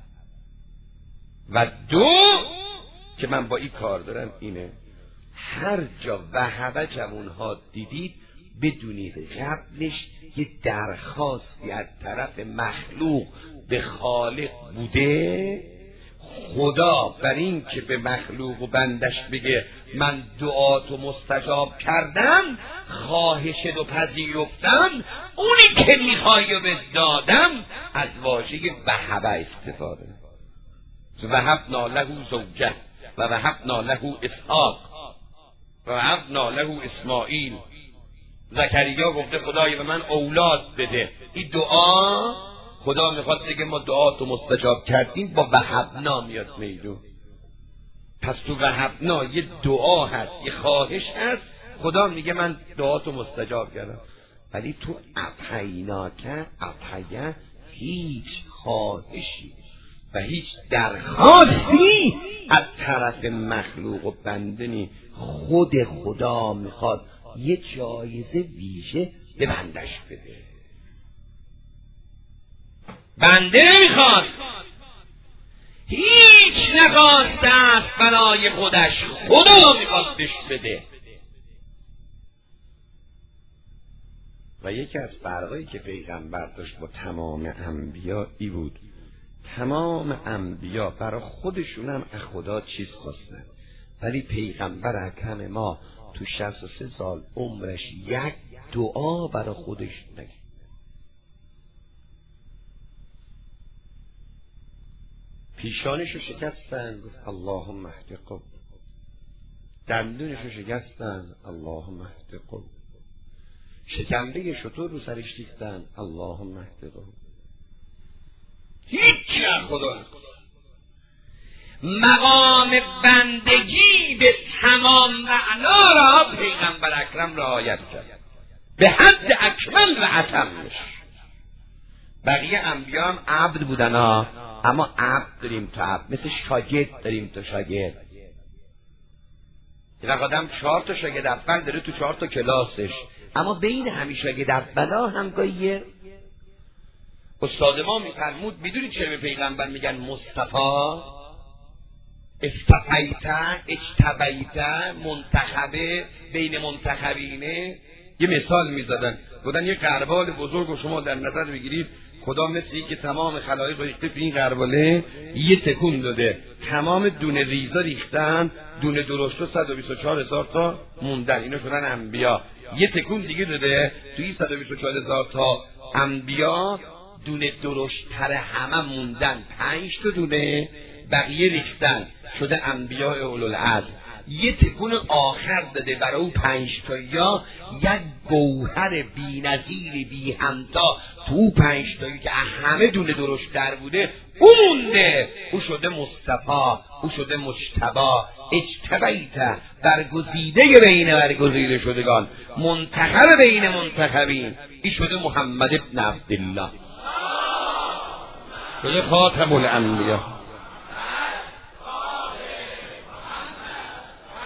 [SPEAKER 1] و دو که من با این کار دارم اینه، هر جا وهبه جوانها دیدید بدونید قبلش یه درخواستی از طرف مخلوق به خالق بوده. خدا بر این که به مخلوق و بندش بگه من دعاتو مستجاب کردم، خواهشت و پذیرفتم، اونی که میخوای و دادم، از واژه وهبه استفاده. وهبنا له زوجه و وهبنا له اسحاق و وهبنا له اسماعیل. زکریا گفته خدای به من اولاد بده. این دعا خدا میخواد بگه ما دعاتو مستجاب کردیم، با وهبنا میاد میدون. پس تو وهبنا یه دعا هست، یه خواهش هست، خدا میگه من دعاتو مستجاب کردم. ولی تو اعطیناک، عطیه هیچ خواهشی و هیچ درخواستی از طرف مخلوق و بنده نی. خود خدا میخواد یه جایزه ویژه به بندش بده. بنده نمیخواد، هیچ نخواسته است برای خودش، خدا میخواد بهش بده. و یکی از فرقایی که پیغمبر داشت با تمام انبیا ای بود، تمام انبیا برای خودشون هم از خدا چیز خواستن، ولی پیغمبر اکرم ما تو 63 سال عمرش یک دعا برای خودش نکرد. پیشانشو شکستن، گفت اللهم اهد قوم. دندونشو شکستن، اللهم اهد قوم. شکمبه شطور رو سرش ریختن، اللهم اهد قوم. هیچ خدا مقام بندگی به تمام معنا را پیغمبر اکرم رعایت کرد، به حد اکمل و اتمش. بقیه انبیا هم عبد بودن ها، اما عبد داریم تا عبد، مثل شاگرد داریم تا شاگرد. یه آدم 4 تا شاگرد اول داره تو 4 تا کلاسش، اما بین همین شاگرد اولا هم گاهی استاد ما میفرمود میدونید چرا به پیغمبر میگن مصطفی؟ استفیته، اجتبیته، منتخبه، بین منتخبینه. یه مثال میزدن، گفتن یه قربال بزرگ رو شما در نظر بگیرید، خدا مثل این که تمام خلایق ریخته تو این قرباله، یه تکون داده، تمام دونه ریزا ریختن، دونه درشت 124,000 تا موندن، اینا شدن انبیا. یه تکون دیگه داده، توی 124,000 تا انبیا دونه درشت‌تر همه موندن، 5 تا دونه، بقیه ریختن، شده انبیاء اولوالعزم. یه تکون آخر داده برای اون 5 تا یا یک گوهر بی‌نظیر بی همتا تو 5 تایی که همه دونه درشت‌تر بوده، اون مونده، او شده مصطفی، او شده مجتبی، اجتبیته، برگزیده بین برگزیده شدگان، منتخب بین منتخبین، این شده محمد ابن عبدالله، شده خاتم الانبیا.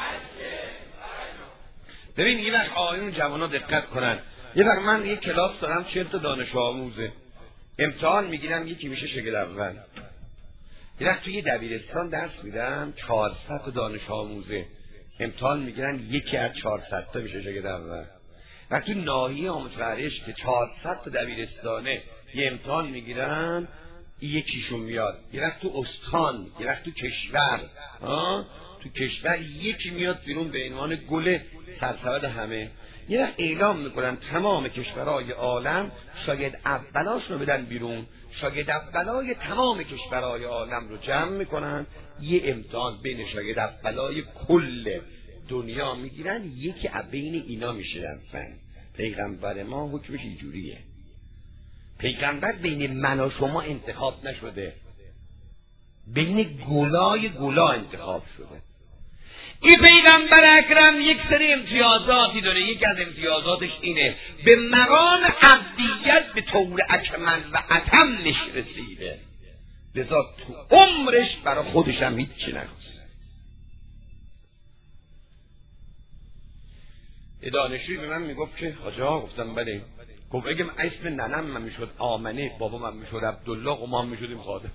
[SPEAKER 1] ببین یه وقت آقایون جوانا دقت کنن، یه وقت من یه کلاس دارم 40 تا دانش آموزه امتحان میگیرم، یکی میشه شاگرد اول. یه وقت توی دبیرستان درس میدم 400 تا دانش آموزه امتحان میگیرن، یکی از 400 تا میشه شاگرد اول. و تو ناحیه آموزش که 400 تا دبیرستانه یه امتحان میگیرن، یکیشون میاد. یه وقت تو استان، یه وقت تو کشور، تو کشور یکی میاد بیرون به عنوان گل سرسبد همه. یه وقت اعلام میکنن تمام کشورهای عالم شاگرد اولاشون رو بدن بیرون، شاگرد اولای تمام کشورهای عالم رو جمع میکنن، یه امتحان بین شاگرد اولای کل دنیا میگیرن، یکی از بین اینا میشدن فن. پیغمبر ما حکمش اینجوریه. پیغمبر بین من و شما انتخاب نشده، بین گلای گلا انتخاب شده. این پیغمبر اکرم یک سری امتیازاتی داره. یکی از امتیازاتش اینه به مقام عبدیت به طور اکمل و اتمش رسیده، لذا تو عمرش برای خودش هم هیچی نخواسته. یه دانشجوی به من میگفت که حاجی آقا، گفتم بله. گفت اگه اسم ننم من میشد آمنه، بابا من میشد عبدالله، و ما هم میشدیم خادم.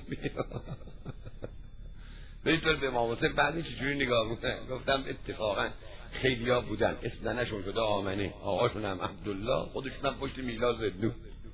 [SPEAKER 1] بیتر به امام حسین بعدی چجوری نگاه میکنن؟ گفتم اتفاقا خیلی ها بودن اسم ننشون شده آمنه، آقاشون هم عبدالله، خودشون هم پشت میلاد زدو.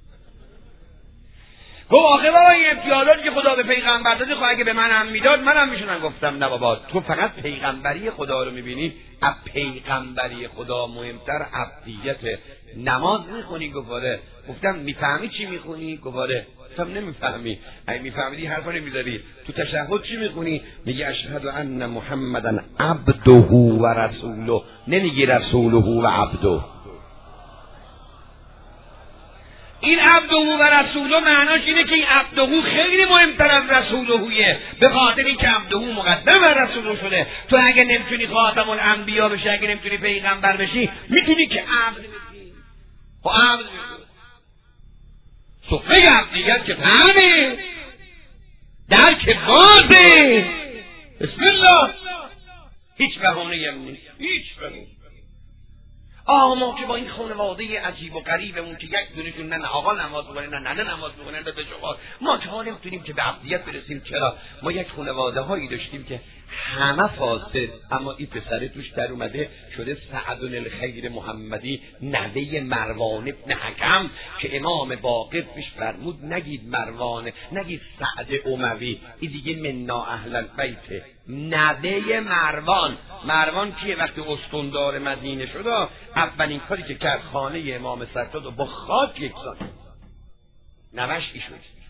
[SPEAKER 1] گفت آخه بابا این امتیازاتی که خدا به پیغمبر داده، خب اگه به منم میداد منم میشونم. گفتم نه بابا، تو فقط پیغمبری خدا رو میبینی، از پیغمبری خدا مهمتر عبدیت. نماز میخونی؟ گفاره. گفتم میفهمی چی میخونی؟ گفاره. گفتم نمیفهمی. اگه میفهمیدی حرفا نمیزدی. تو تشهد چی میخونی؟ میگی اشهد ان محمدن عبده و رسوله، نمیگی رسوله و عبده. این عبده و رسوله معناش اینه که این عبده خیلی مهمتر از رسولهه، به خاطر اینکه عبده مقدم بر رسوله شده. تو اگه نمیتونی خاتم الانبیا بشی، اگه نمیتونی پیغمبر بشی، میتونی که عبد بشی. خب عبد صفحه عبدیت که فهمه، در که بازه. بسم الله. هیچ بهانه‌ای هم نیست، هیچ بهانه‌ای. ما که با این خانواده عجیب و غریبمون که یک دونشون نه آقا نماز می‌خونه نه ننه نماز می‌خونه نه شما، ما که حال نمی‌تونیم که به عبدیت برسیم. چرا؟ ما یک خانواده هایی داشتیم که همه فاسد، اما این پسر توش در اومده شده سعد الخیر محمدی، نوه مروان ابن حکم، که امام باقر پیش فرمود نگید مروان، نگید سعد اموی، این دیگه منا اهل البیت. نوه مروان. مروان کیه؟ وقتی استاندار مدینه شد، اولین کاری که کرد خانه امام سجاد رو با خاک یکسان. نوش ای شد.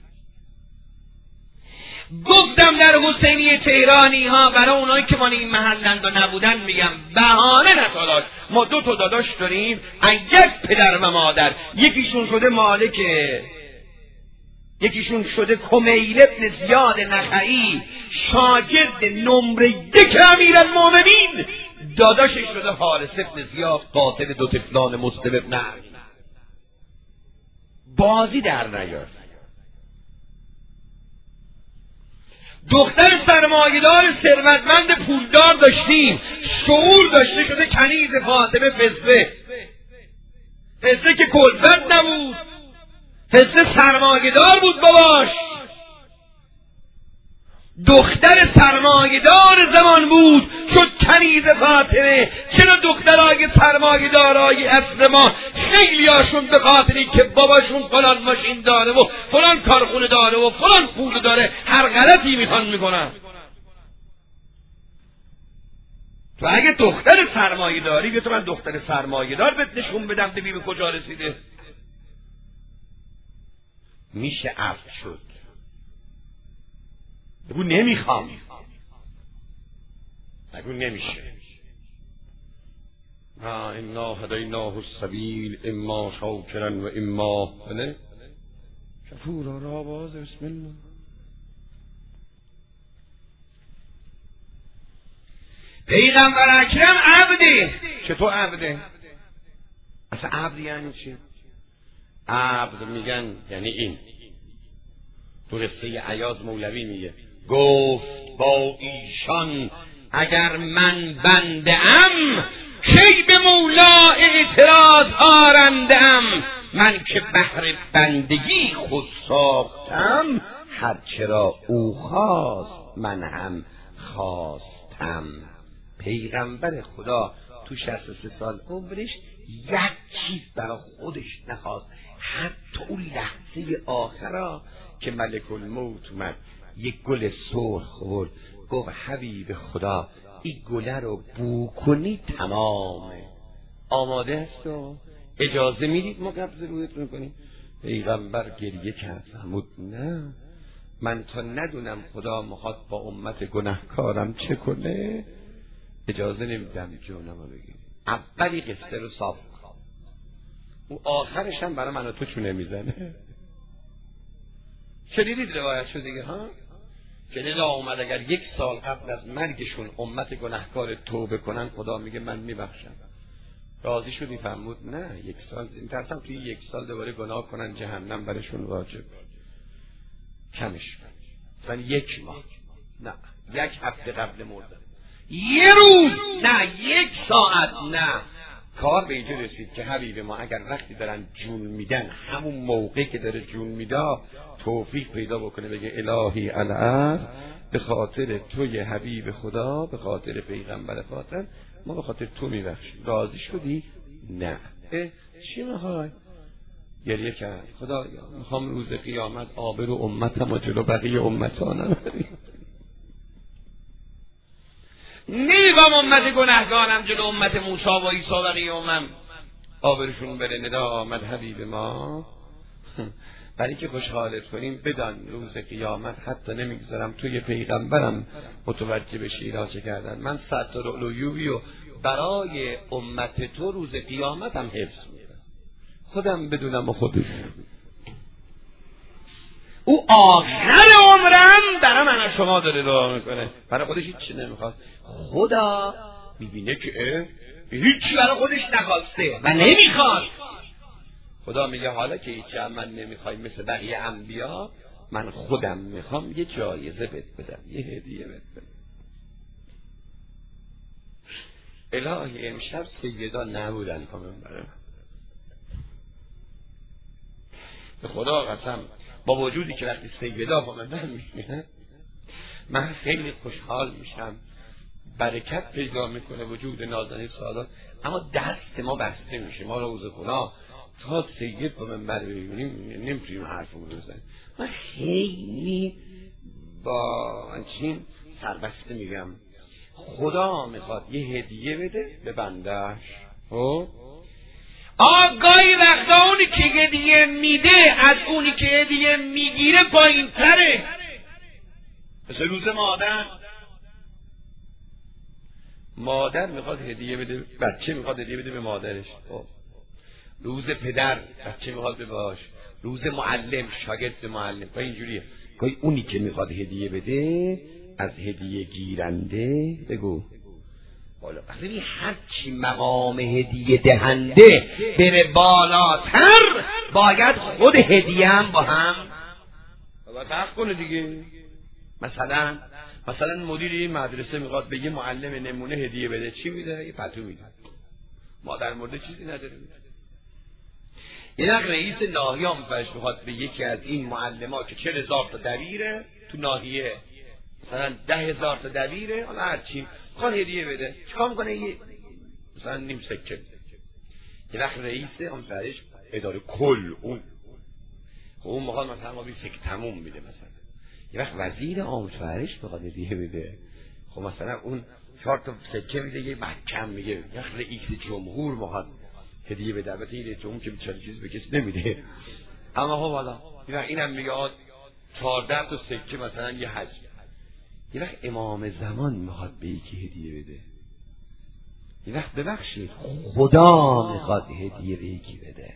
[SPEAKER 1] گفتم در حسینی تهرانی ها برای اونایی که مال این محلند و نبودن میگم بهانه نتالاش. ما 2 تا داداش داریم، یک پدر و مادر، یکیشون شده مالکه، یکیشون شده کمیل ابن زیاد نخعی، شاگرد نمره 1 امیرالمومنین، داداشش شده حارث ابن زیاد، قاتل 2 طفلان مسلم ابن علی. بازی در نیار. دختر سرمایه‌دار ثروتمند پولدار داشتیم، شعور داشته، شده کنیز فاطمه فزه. فزه که کلفت نبود، فزه سرمایه‌دار بود باباش، دختر سرمایه‌دار زمان بود، شد کنیز فاطمه. چرا دخترای سرمایه‌دارای عصر ما خیلی هاشون به خاطری که باباشون فلان ماشین داره و فلان کارخونه داره و فلان پول داره هر غلطی میخوان میکنن؟ تو اگه دختر سرمایه‌داری، بیا تو من دختر سرمایه‌دار بهت نشون بدم ببین به کجا رسیده. میشه عفو شد. بگو نمیخوام، بگو نمیشه. انا هدیناه السبیل اما شاکرا و اما شکورا. را باز بسم الله. پیغمبر اکرم عبده. چطور عبده؟ اصلا عبد یعنی چی؟ عبد میگن یعنی این. تو قصه ایاز مولوی میگه گفت با ایشان اگر من بنده ام کی به
[SPEAKER 2] مولا اعتراض آرندم، من که بهر بندگی خود ساختم، هرچرا او خواست من هم خواستم. پیغمبر خدا تو 63 سال عمرش یک چیز برای خودش نخواست. حتی اون لحظه آخرا که ملک الموت اومد یک گل سرخ خورد، گفت حبیب خدا این گله رو بو کنی تمامه، آماده است و اجازه میدید ما قبض رویتون کنیم؟ پیغمبر گریه کرد، فرمود نه، من تا ندونم خدا میخواد با امت گناهکارم چه کنه اجازه نمیدم جونمو بگیری. اولی قصه رو صاف کن، او آخرش هم برای من و تو چونه میزنه. شنیدید روایت دیگه ها؟ که ندا اومد اگر 1 سال قبل از مرگشون امت گناهکار توبه کنن خدا میگه من میبخشم. راضی شدی؟ فرمود نه، 1 سال میترسم توی 1 سال دوباره گناه کنن جهنم برشون واجب کمش کن. مثلا 1 ماه، نه 1 هفته قبل مردن، 1 روز، نه 1 ساعت، نه. کار به اینجا رسید که حبیب ما اگر وقتی دارن جون میدن همون موقع که داره جون میده توفیق پیدا بکنه بگه الهی العرض به خاطر توی حبیب خدا، به خاطر پیغمبر فاطر ما به خاطر تو میبخشیم. راضی شدی؟ نه. چی میخوای؟ گریه کرد، خدا میخوام روز قیامت آبرو امتم و جلو بقیه امتانم نمیگم امت گناهگارم جلو امت موسی و عیسی و بقیه امم آبروشون بره. ندا آمد حبیب ما برای که خوشحالت کنیم بدان روز قیامت حتی نمیگذارم توی پیغمبرم متوجه بشی اینا چه کردن. من 100 تا لؤلؤی و برای امت تو روز قیامتم حفظ میکنم، خودم بدونم و خودش. او آخر عمرم برای من شما داره دعا میکنه، برای خودش هیچی نمیخواد. خدا میبینه که هیچی برای خودش نخواسته و نمیخواد. خدا میگه حالا که هیچی هم من نمیخوای مثل بقیه انبیا، من خودم میخوام یه جایزه بهت بدم، یه هدیه بهت بدم. الهی امشب سیدا نبودن کامن برای من. به خدا قسم با وجودی که وقتی سیدا با من میشینه من خیلی خوشحال میشم، برکت پیدا میکنه وجود نازنین سادات، اما دست ما بسته میشه. ما روز خدا تا سید با من ببینیم نمیتونیم حرفمون بزنیم. من خیلی با انچین سربسته میگم خدا میخواد یه هدیه بده به بندهش. آگاهی وقتا اونی که هدیه میده از اونی که هدیه میگیره پایین تره. مثل روز مادر میخواد هدیه بده، بچه میخواد هدیه بده به مادرش. روز پدر بچه میخواد به باش، روز معلم شاگرد به معلم. و اینجوریه گاهی اونی که میخواد هدیه بده از هدیه گیرنده بگو بالا. وقتی هرچی مقام هدیه دهنده بره بالاتر باید خود هدیه هم با هم فرق کنه دیگه. مثلا مدیر این مدرسه میخواد به یه معلم نمونه هدیه بده، چی میده؟ یه پتو میده. مادر مرده چیزی نداره. یه وقت رئیس ناحیه آموزش میخواد به یکی از این معلم‌ها که 40,000 تا دبیره تو ناحیه، مثلا 10,000 تا دبیره، حالا هرچی میخواد هدیه بده، چیکار میکنه؟ یه مثلا نیم سکه. یه وقت رئیس آموزش اداره کل اون میخواد مثلا ما 20 سکه تموم میده. مثلا یه وقت وزیر آموزش میخواد هدیه بده، خب مثلا اون 4 تا سکه میده، یه محکم میگه. یه وقت رئیس جمهور میخواد هدیه بده، البته این رئیس که بیچاره چیز به کسی نمیده، اما خب حالا یه وقت اینم میگه 14 تا سکه مثلا یه حج. یه وقت امام زمان میخواد به یکی هدیه بده، یه وقت ببخشید خدا میخواد هدیه به یکی بده.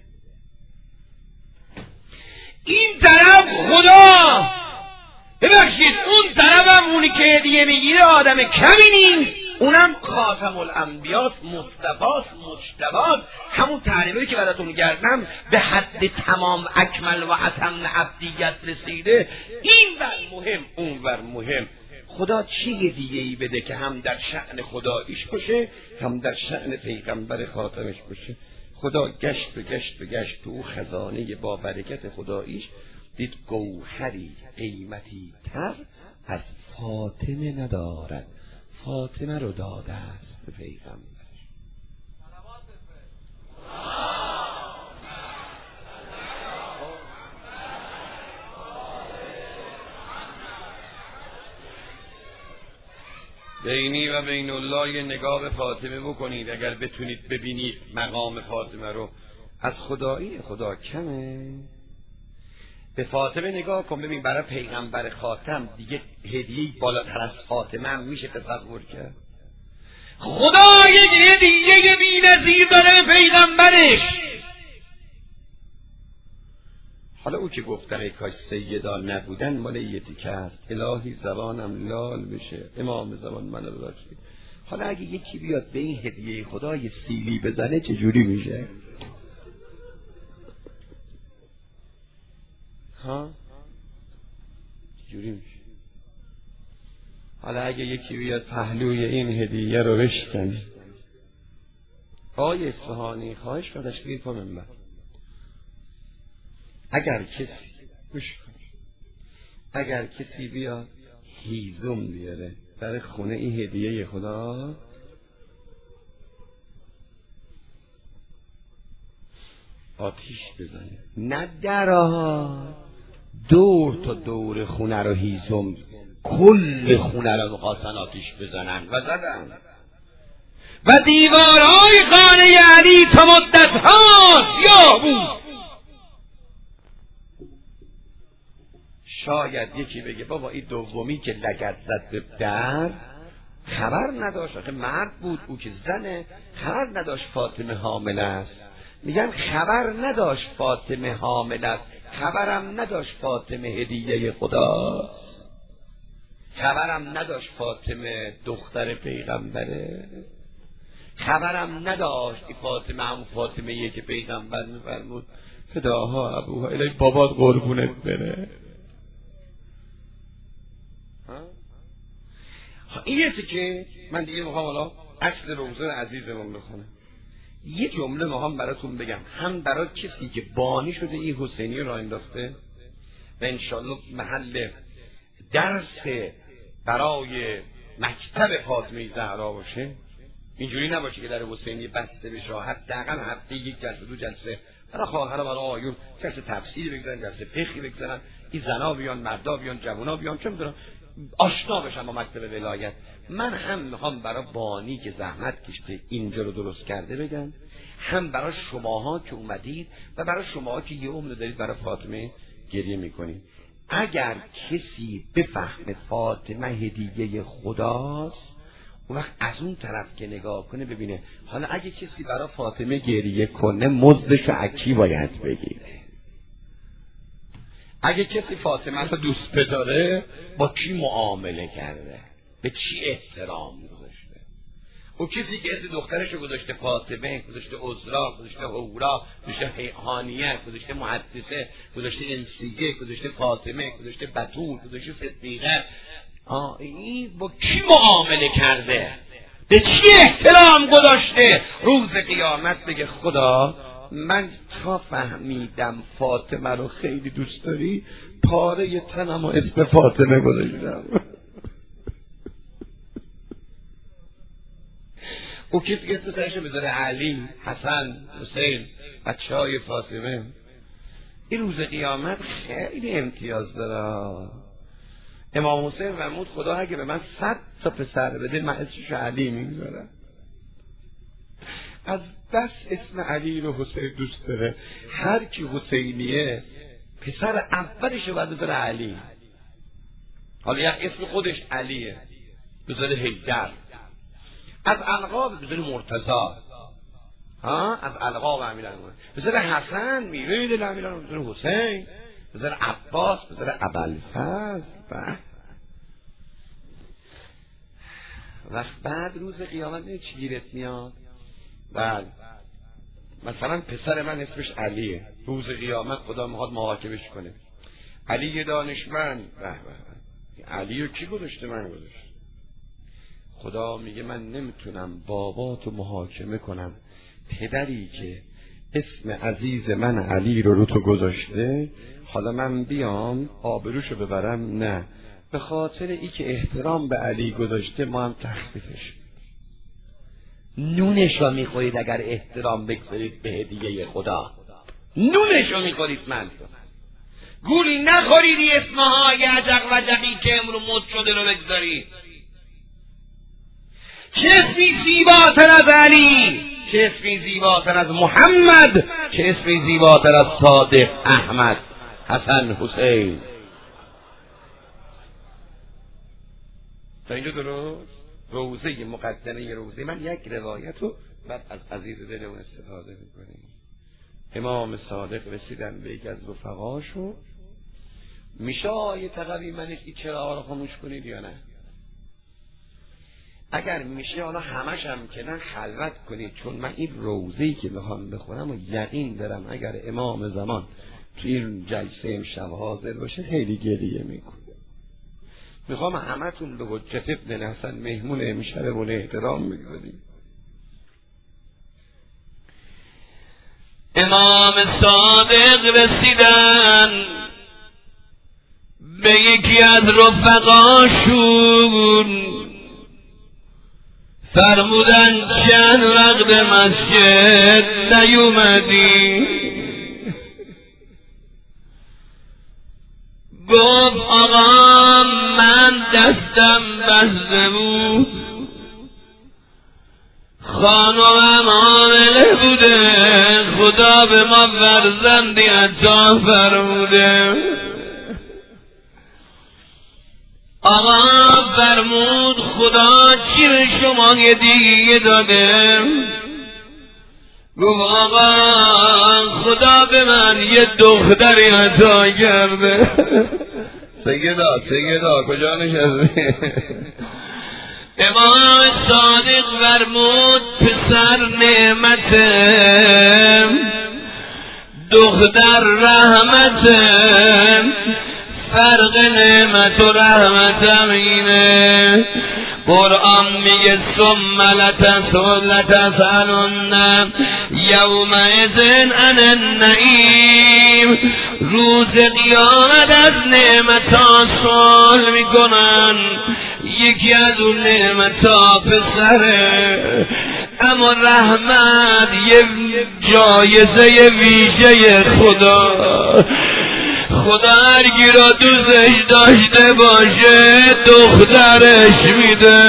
[SPEAKER 2] این طرف خدا، ببخشید اون طرف هم اونی که هدیه میگیره آدم کمی نیست، اونم خاتم الانبیاء، مصطفی مجتبی، همون تعریفی که براتون کردم به حد تمام اکمل و اتم عبدیت رسیده. این ور مهم اون ور مهم. خدا چه هدیه‌ای بده که هم در شأن خداییش باشه هم در شأن پیغمبر خاتمش باشه. خدا گشت به گشت به گشت تو او خزانه با برکت خداییش دید گوهری قیمتی تر از فاطمه ندارد، فاطمه رو داده است به پیغمبر. بینی و بین الله یه نگاه به فاطمه بکنید اگر بتونید ببینید مقام فاطمه رو. از خدایی خدا کمه؟ به فاطمه نگاه کن ببین، برای پیغمبر خاتم دیگه هدیه بالاتر از فاطمه هم میشه تصور کرد؟ خدا یک هدیه بی‌نظیر داره به پیغمبرش. حالا او که گفت ای کاش سیدا نبودن مال یتی کرد، الهی زبانم لال بشه، امام زمان منو ببخشید. حالا اگه یکی بیاد به این هدیه خدا یه سیلی بزنه چجوری میشه؟ ها؟ چجوری میشه؟ حالا اگه یکی بیاد پهلوی این هدیه رو بشکنه، آقای اصفهانی خواهش کردش بگیر پا منبر، اگر کسی بیاد هیزم بیاره در خونه این هدیه خدا، آتیش بزنه، نه درها دور تا دور خونه رو هیزم، کل خونه رو میخواستن آتیش بزنن و زدن و دیوارهای خانه علی تا مدت ها سیاه بود. شاید یکی بگه بابا این دومی که لگد زد به در خبر نداشت، آخه مرد بود، او که زنه، خبر نداشت فاطمه حامل است. میگن خبر نداشت فاطمه حامل است، خبرم نداشت فاطمه هدیه خدا، خبرم نداشت فاطمه دختر پیغمبره، خبرم نداشت این فاطمه همون فاطمه که پیغمبر میفرمود فداها ابوها الی بابات قربونت بره. این یه که من دیگه میخوام حالا اصل روزه عزیزمون بخونم. یه جمله میخوام براتون بگم، هم برای کسی که بانی شده این حسینی رو انداخته و انشالله محل درس برای مکتب فاطمه زهرا باشه. اینجوری نباشه که در حسینی بسته بشه، حداقل هفته یک جلسه دو جلسه برای خواهرها برای آیون جلسه تفسیر بگذارن، جلسه فقهی بگذارن، این زنا بیان، مردا بیان، جوونا بیان، چه میدونم آشنا بشن با مکتب ولایت. من هم میخوام برای بانی که زحمت کشته اینجا رو درست کرده بگم، هم برای شماها که اومدید و برای شماها که یه عمر دارید برای فاطمه گریه میکنید. اگر کسی بفهمه فاطمه هدیه خداست، اون وقت از اون طرف که نگاه کنه ببینه حالا اگه کسی برای فاطمه گریه کنه مزدش رو اکی باید بگیره. اگه کسی فاطمه رو دوست بداره با کی معامله کرده، به چی احترام گذاشته. او کسی که اسم دخترش رو گذاشته فاطمه، گذاشته عذرا، گذاشته هورا، گذاشته هانیه، گذاشته محدثه، گذاشته انسیگه، گذاشته فاطمه، گذاشته بتول، گذاشته صدیقه، این با کی معامله کرده، به چی احترام گذاشته؟ روز قیامت بگه خدا من تا فهمیدم فاطمه رو خیلی دوست داری پاره تنم و اسم فاطمه گذاشتم. او کسی که اسمش بذاره علی، حسن، حسین، بچه های فاطمه، این روز قیامت خیلی امتیاز داره. امام حسین فرمود خدا اگه به من 100 تا پسر بده من اسمش علی میذارم. از بس اسم علی رو حسین دوست داره، هر کی حسینیه پسر اولش رو باید بذاره علی. حالا یک اسم خودش علیه بذاره حیدر، از القاب بذاره مرتضی، از القاب امیرالمومنین بذاره حسن، میره دل امیرالمومنین بذاره حسین، بذاره عباس، بذاره ابوالفضل. وقت بعد روز قیامت چی گیرت میاد؟ بله مثلا پسر من اسمش علیه، روز قیامت خدا میخواد محاکمش کنه. علی دانشمند، علی رو کی گذاشته؟ من گذاشت. خدا میگه من نمیتونم باباتو محاکمه کنم، پدری که اسم عزیز من علی رو تو گذاشته، حالا من بیام آبروشو ببرم؟ نه، به خاطر ای که احترام به علی گذاشته ما هم تخفیفش. نونشو میخورید اگر احترام بگذارید به هدیه خدا، نونشو میخورید. من گولی نخوریدی اسمهای عجق و جقی که امرو مد شده رو بگذارید. چه اسمی زیباتر از علی، چه اسمی زیباتر از محمد، چه اسمی زیباتر از صادق، احمد، حسن، حسین. تا اینجا درست؟ روزه مقدمه روزه من یک روایت رو بعد از عزیز دلمون استفاده میکنیم. امام صادق رسیدن به یک از رفقاشو، میشه آیه تقوی منش این چراغ رو خاموش کنید یا نه؟ اگر میشه حالا همش هم که نه خلوت کنید، چون من این روزه‌ای که میخوام بخونم و یقین دارم اگر امام زمان تو این جلسه امشب حاضر باشه خیلی گریه میکنه. میخوام همتون به حجت ابن حسن مهمون امشبمون احترام بگذاریم.
[SPEAKER 3] امام صادق رسیدن به یکی از رفقاشون، فرمودن چند وقت مسجد نیومدی؟ گفت آقا من دستم بسته بود، خانمم حامله بوده، خدا به ما فرزندی عطا فرموده. آقا فرمود خدا چی به شما هدیه داده؟ گفت آقا خدا به من یه دختری عطا کرده.
[SPEAKER 2] سیدا کجا نشستی؟
[SPEAKER 3] امام صادق فرمود پسر نعمته، دختر رحمته، فرق نعمت و رحمت اینه. قرآن میگه ثم لتسألن یومئذ عن النعیم، روز قیامت از نعمت‌ها سوال میکنن. یکی از اون نعمت‌ها پسره، اما رحمت یه جایزه ویژه خدا هرگی را دوستش داشته باشه دخترش میده.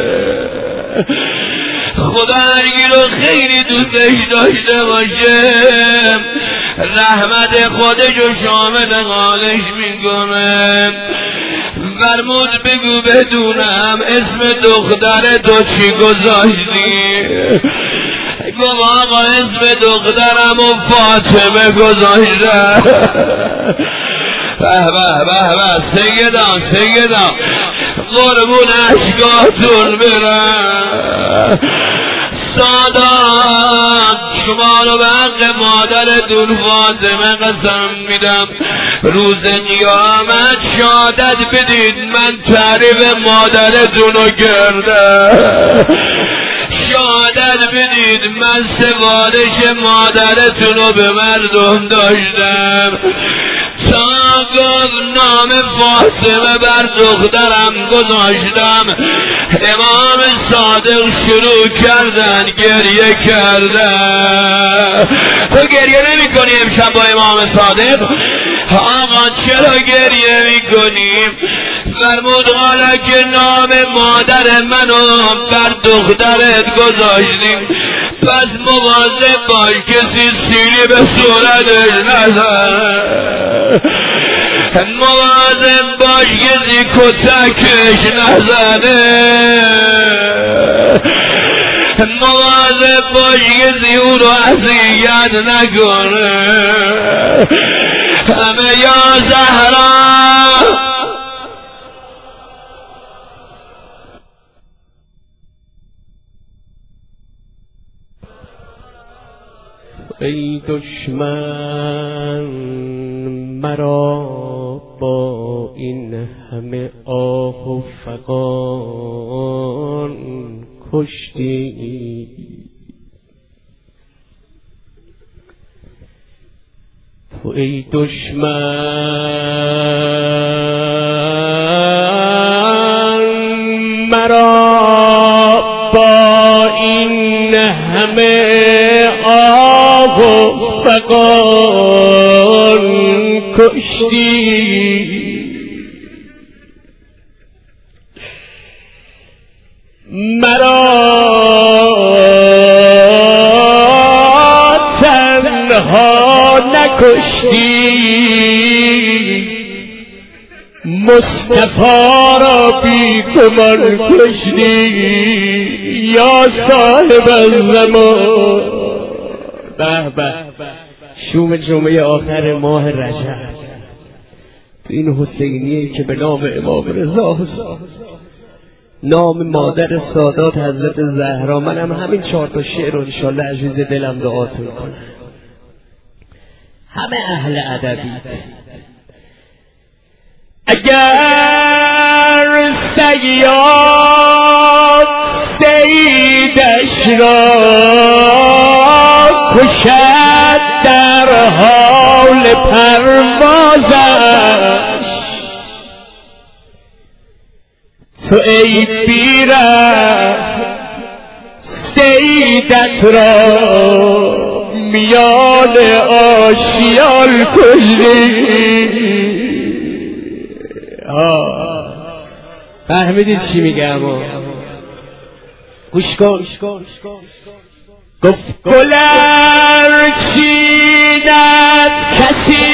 [SPEAKER 3] خدا هرگی را خیلی دوستش داشته باشه رحمت خودشو شامل حالش میکنه. فرمود بگو بدونم اسم دختر تو چی گذاشتی؟ گفت آقا اسم دخترم و فاطمه گذاشتم. به سیدان قربون اشکاتون برم. سادات شما رو به حق مادرتون فاطمه قسم میدم، روز قیامت شهادت بدید من تعریف مادرتون رو کردم. شهادت بدید من سفارش مادرتون رو به مردم داشتم. تا گفت نام فاطمه بر دخترم گذاشتم، امام صادق شروع کردن گریه کردن. تو گریه نمی کنی امشب با امام صادق؟ آقا چرا گریه می کنیم؟ فرمود حالا که نام مادر منو بر دخترت گذاشتیم پس مواظب باش کسی سیلی به صورتش نزن، مواظب باش کسی کتکش نزنه، مواظب باش کسی او رو اذیت نکنه. همه یا زهرا
[SPEAKER 4] ای دشمن مرا با این همه آه و فغان کشتی. تو ای دشمن مرا با این همه آه و فغان کشتی. مرا تنها نکشتی، مصطفی را بی گمان کشتی. یا صاحب الزمان. به به، شوم جمعه آخر ماه رجب تو این حسینیه که به نام امام رضا، نام مادر سادات حضرت زهرا. منم همین 4 تا شعر رو انشالله عزیز دلم دعاتون کنم. همه اهل ادبی اگر صیاد صیدش را کشد در حال پروازش، تو ای بیره صیدت را میان آشیال کشتی. فهمیدید چی میگم؟ گوش کن. گفت گلر چیند کسی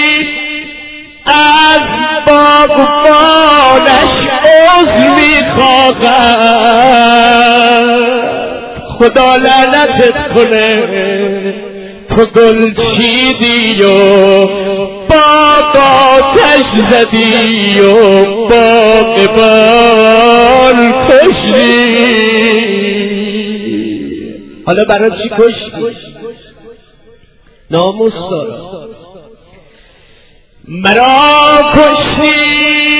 [SPEAKER 4] از باغبانش عذر میخواهد، خدا لعنتت کنه تو گل چیدی و باغ آتش زدی و باغبان کشتی. حالا برای چی کشتی؟ ناموس دارم. مرا کشتی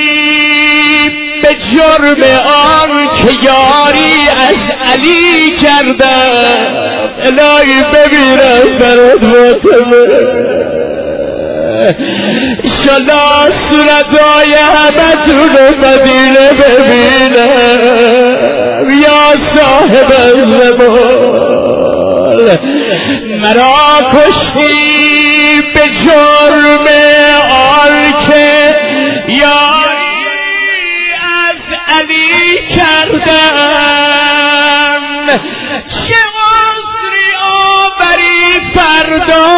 [SPEAKER 4] به جرم آن که یاری از علی کردم. الهی ببینم برات فاطمه، انشالله صورتهای همتون رو مدینه ببینم. یا صاحب الزمان، مرا کشتی به جرم آن که یاری از علی کردم. چه عذری آوری فردا،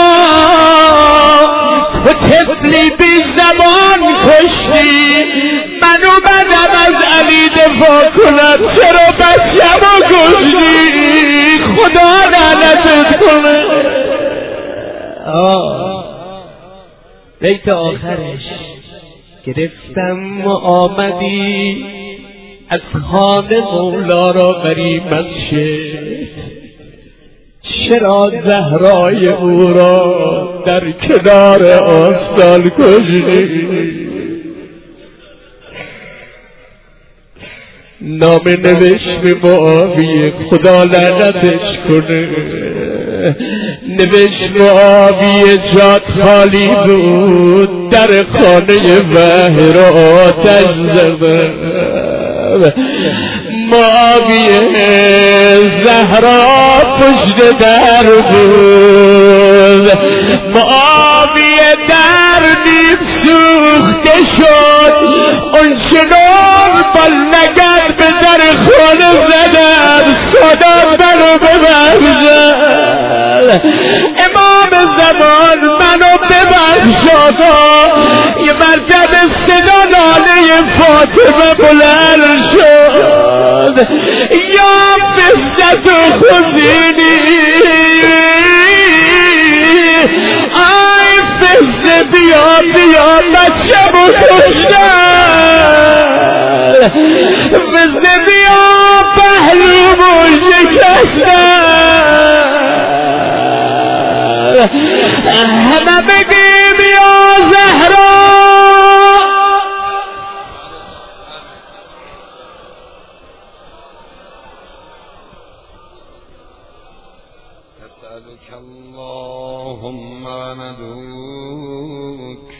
[SPEAKER 4] تو طفلی بی زبان کشتی. من اومدم از علی دفاع کنم، چرا بچه‌مو کشتی؟ خدا لعنتت کنه. بیت آخرش گرفتم و آمدی از خانه مولا را غریبت شد، چرا زهرای او را در کنار آستان کشتی؟ نام نوشت به معاویه، خدا لعنتش کنه. نوشت معاویه جات خالی بود، در خانه وحی را آتش زدن. معاویه زهرا پشت در بود، معاویه در نیم سوخته شد. اون چنان بال نگرد به در خانه زدن، سادات منو ببخشد. امام زمان منو ببخشد. یه مرکب صدا ناله فاطمه بلند شد. یا فزت و خزینی، آی فزه بیا بیا بچه مو کشتن، فزه بیا پهلو مو شکستن. همه بگیم یا زهرا
[SPEAKER 1] نسألك اللهم ندعوك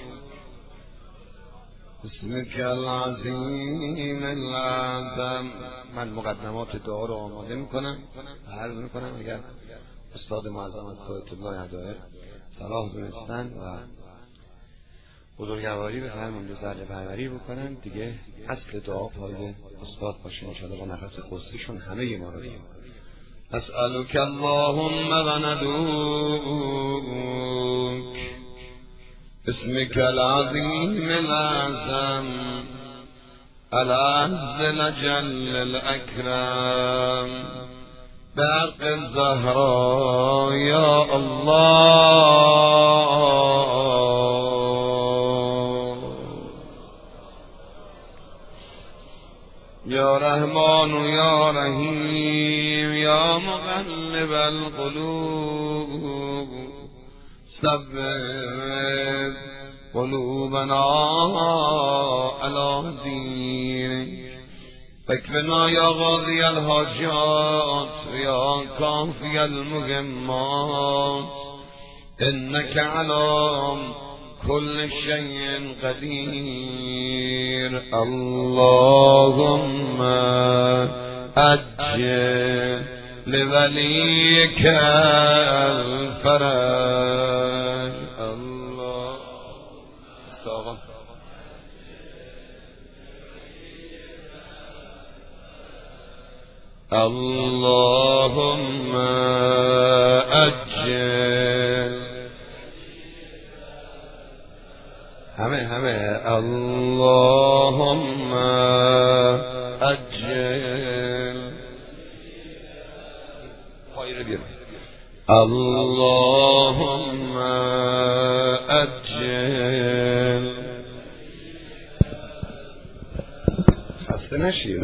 [SPEAKER 1] باسمك العظیم العظم. من مقدمات دعا رو آماده میکنم، عرض میکنم اگر استاد معظم آیت الله هدایت صلاح دونستن و بزرگواری به فرمونده زرد پروری بکنن، دیگه اصل دعا پای استاد باشه انشاءالله. با نفس قصیشون همه ما رو بگیم. اسألك اللهم و ندعوک باسمك العظیم العظم العز الجل الاکرم بحق الزهراء یا الله یا رحمان یا رحیم یا مقلب القلوب ثبت قلوبنا علی دینک فاکفنا یا قاضی الحاجات یا کافی المهمات انک علی كل شيء قدير اللهم أجل لوليك الفرج اللهم أجل همه اللهم اجل خیر بیار اللهم اجل خسته نشید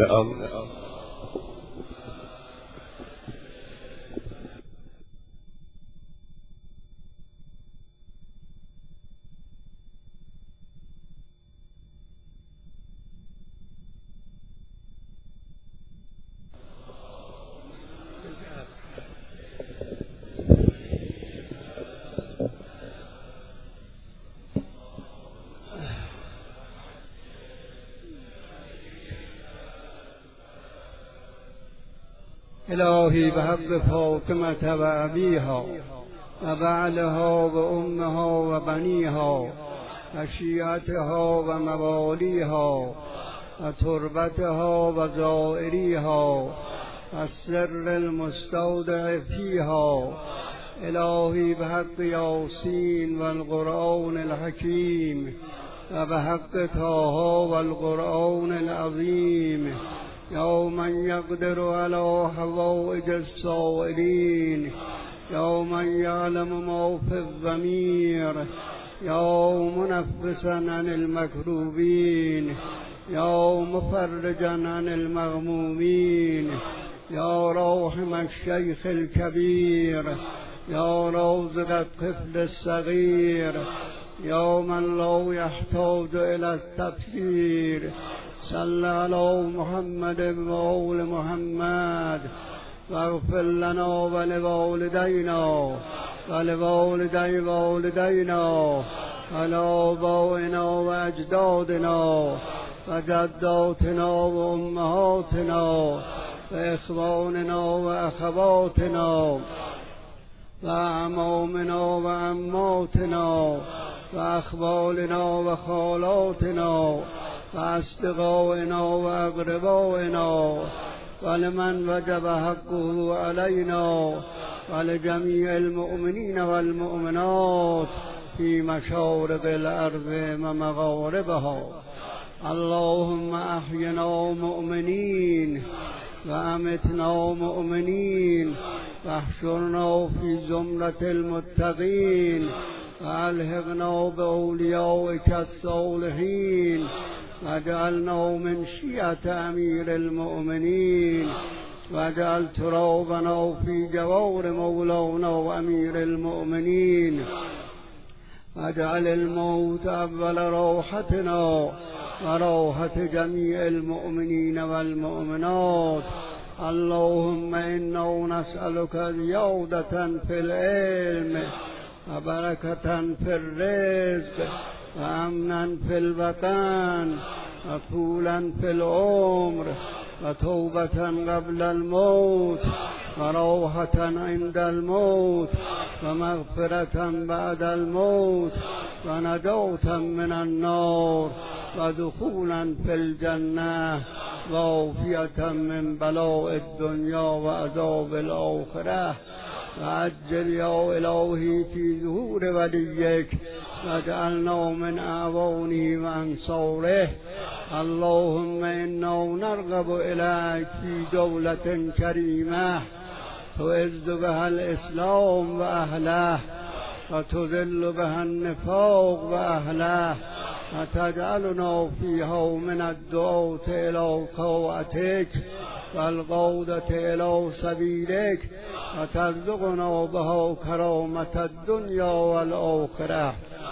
[SPEAKER 5] الهی به حق فاطمه و ابیها و بعلها و امها و بنیها و شیعتها و موالیها و تربتها و زائریها و السر المستودع فیها. الهی به حق یاسین و القرآن الحکیم و به حق طه و القرآن العظیم یا من یقدر علی حوائج السائلین یا من یعلم ما فی الضمیر یا منفسا عن المکروبین یا مفرجا عن المغمومین یا راحم الشیخ الکبیر یا رازق الطفل الصغیر یا من لا یحتاج الی التطهیر صل علی محمد و آل محمد واغفر لنا ولوالدینا ولوالدی والدینا ولآبائنا و اجدادنا و جداتنا و امهاتنا و اخواننا و اخواتنا و اعمامنا و عماتنا و اخوالنا و خالاتنا و اصدقائنا و اقربائنا ولمن وجب حقه علينا ولجميع المؤمنين والمؤمنات في مشارق الأرض ومغاربها. اللهم أحينا مؤمنين وأمتنا مؤمنين واحشرنا في زمرة المتقين وألحقنا بأوليائك الصالحين واجعلنا من شيعة أمير المؤمنين واجعل ترابنا في جوار مولانا وأمير المؤمنين واجعل الموت أول راحتنا وراحة جميع المؤمنين والمؤمنات اللهم إنا نسألك زيادة في العلم وبركة في الرزق وأمنا في الوطن وطولا في العمر وتوبة قبل الموت وروحة عند الموت ومغفرة بعد الموت ونجاة من النار ودخولا في الجنة وعافية من بلاء الدنيا وعذاب الآخرة وعجل يا إلهي في ظهور وليك واجعلنا من أعوانه وأنصاره. اللهم إنا نرغب إليك في دولة كريمة تعز بها الإسلام وأهله وتذل بها النفاق وأهله وتجعلنا فيها من الدعوة إلى طاعتك والقودة إلى سبيلك وترزقنا بها كرامة الدنيا والآخرة.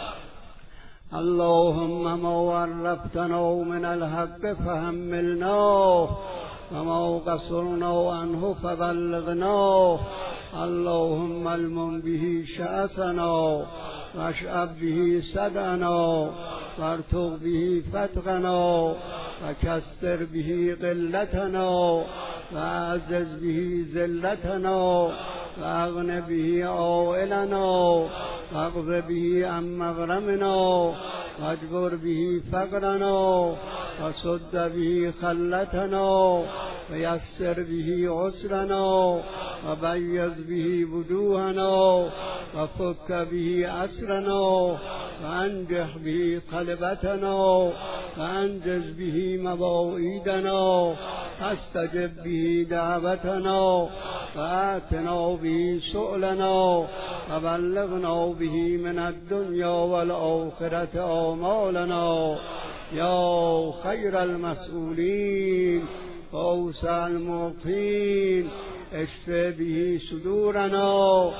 [SPEAKER 5] اللهم ما ورفتنا من الحق فحملناه وما قصرنا عنه فبلغناه. اللهم المن به شأسنا واشعب به سدنا وارتق به فتقنا وكسر به قلتنا وأعزز به ذلتنا وأغن به عائلنا واقض به عن مغرمنا واجبر به فقرنا وسد به خلتنا ويسر به عسرنا وبيض به وجوهنا وفك به أسرنا وأنجح به قلبتنا وأنجز به مواعيدنا واستجب به دعوتنا وآتنا به سؤلنا وبلغنا به من الدنيا والآخرة آمالنا. يا خير المسؤولين وأوسع المعطين اشف به صدورنا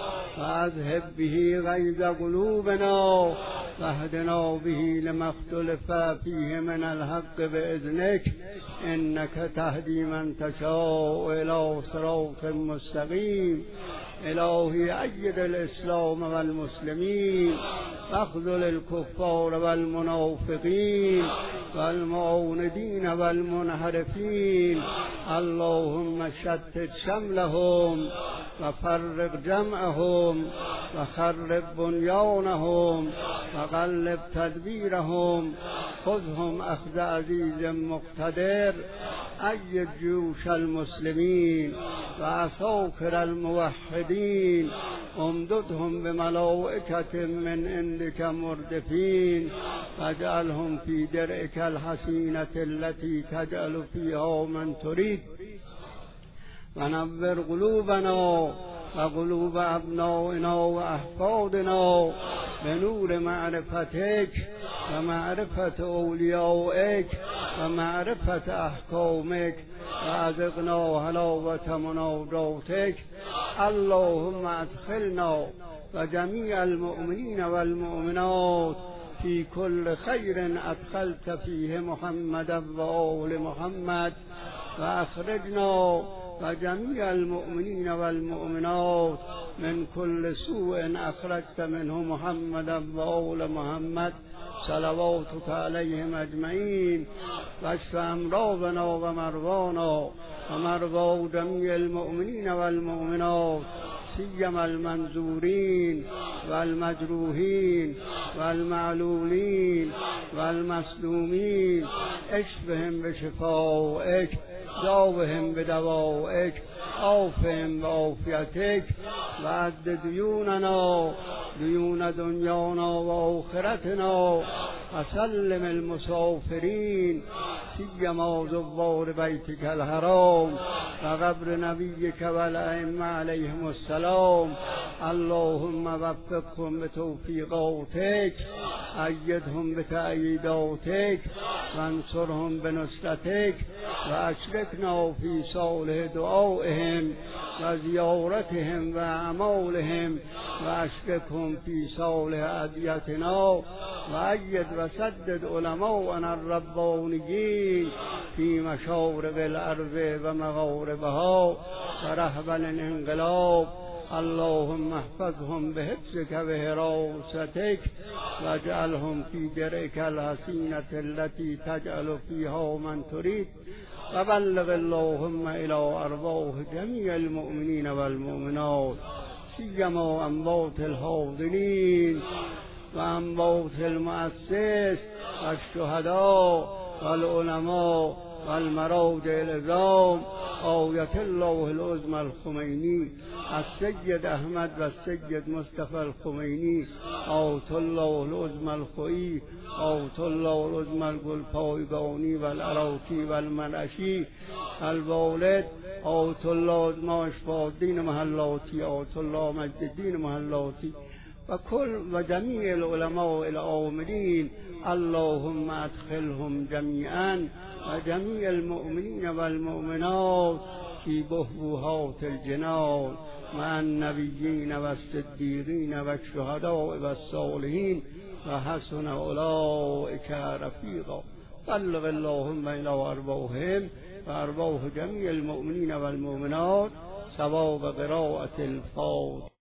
[SPEAKER 5] وأذهب به غيظ قلوبنا واهدنا به لما اختلف فيه من الحق بإذنك إنك تهدي من تشاء إلى صراط مستقيم. إلهي أيد الإسلام والمسلمين واخذل الكفار والمنافقين والمعاندين والمنحرفين. اللهم شتت شملهم وفرق جمعهم وخرب بنيانهم وقلب تدبيرهم. خذهم أخذ عزيز مقتدر. أيد جيوش المسلمين وعساكر الموحدين امددهم بملائكة من عندك مردفين واجعلهم في درعك الحسينة التي تجعل فيها من تريد. ونور قلوبنا وقلوب أبنائنا وأحفادنا بنور معرفتك ومعرفة أوليائك ومعرفة أحكامك وأذقنا حلاوة مناجاتك. اللهم أدخلنا وجميع المؤمنين والمؤمنات في كل خير أدخلت فيه محمدا وآل محمد وأخرجنا وجميع المؤمنين والمؤمنات من كل سوء أخرجت منه محمدا وآل محمد صلواتك عليهم أجمعين. واشف أمراضنا ومرضانا ومرضى جميع المؤمنين والمؤمنات سيما المنذورين والمجروحين والمعلولين والمسلومين. اشفهم بشفائك داوهم بدوائك عافهم بعافيتك وعد ديوننا ديون دنيانا وآخرتنا وسلم المسافرين سيما زوار بيتك الحرام وقبر نبيك والأئمة عليهم السلام. اللهم وفقهم بتوفيقاتك أيدهم بتأييداتك وانصرهم بنصرتك وأشركنا في صالح دعائهم وزيارتهم وأعمالهم وأشركهم في صالح أديتنا وأيد وسدد علماءنا الربانيين في مشارق الأرض ومغاربها ورهبل الانقلاب اللهم احفظهم بحفظك وحراستك واجعلهم في درعك الحسينة التي تجعل فيها من تريد وبلغ اللهم إلى أرواح جميع المؤمنين والمؤمنات سيما أموات الحاضرين وأموات المؤسس والشهداء والعلماء والمراجع العظام آية الله العظمى الخمینی السید احمد و السید مصطفى الخمینی آیت الله العظمى الخوئی آیت الله العظمى الگلپایگانی والعراقی والمنشی الوالد آیت الله العظمى اشفاء الدین محلاتی آیت الله مجد الدین محلاتی و جميع العلماء العاملين اللهم ادخلهم جميعا وجميع المؤمنين والمؤمنات في بحبوحات الجنان مع النبيين والصديقين والشهداء والصالحين وحسن أولئك رفيقا بلغ اللهم إلى أرواحهم وأرواح جميع المؤمنين والمؤمنات ثواب قراءة الفاتحة.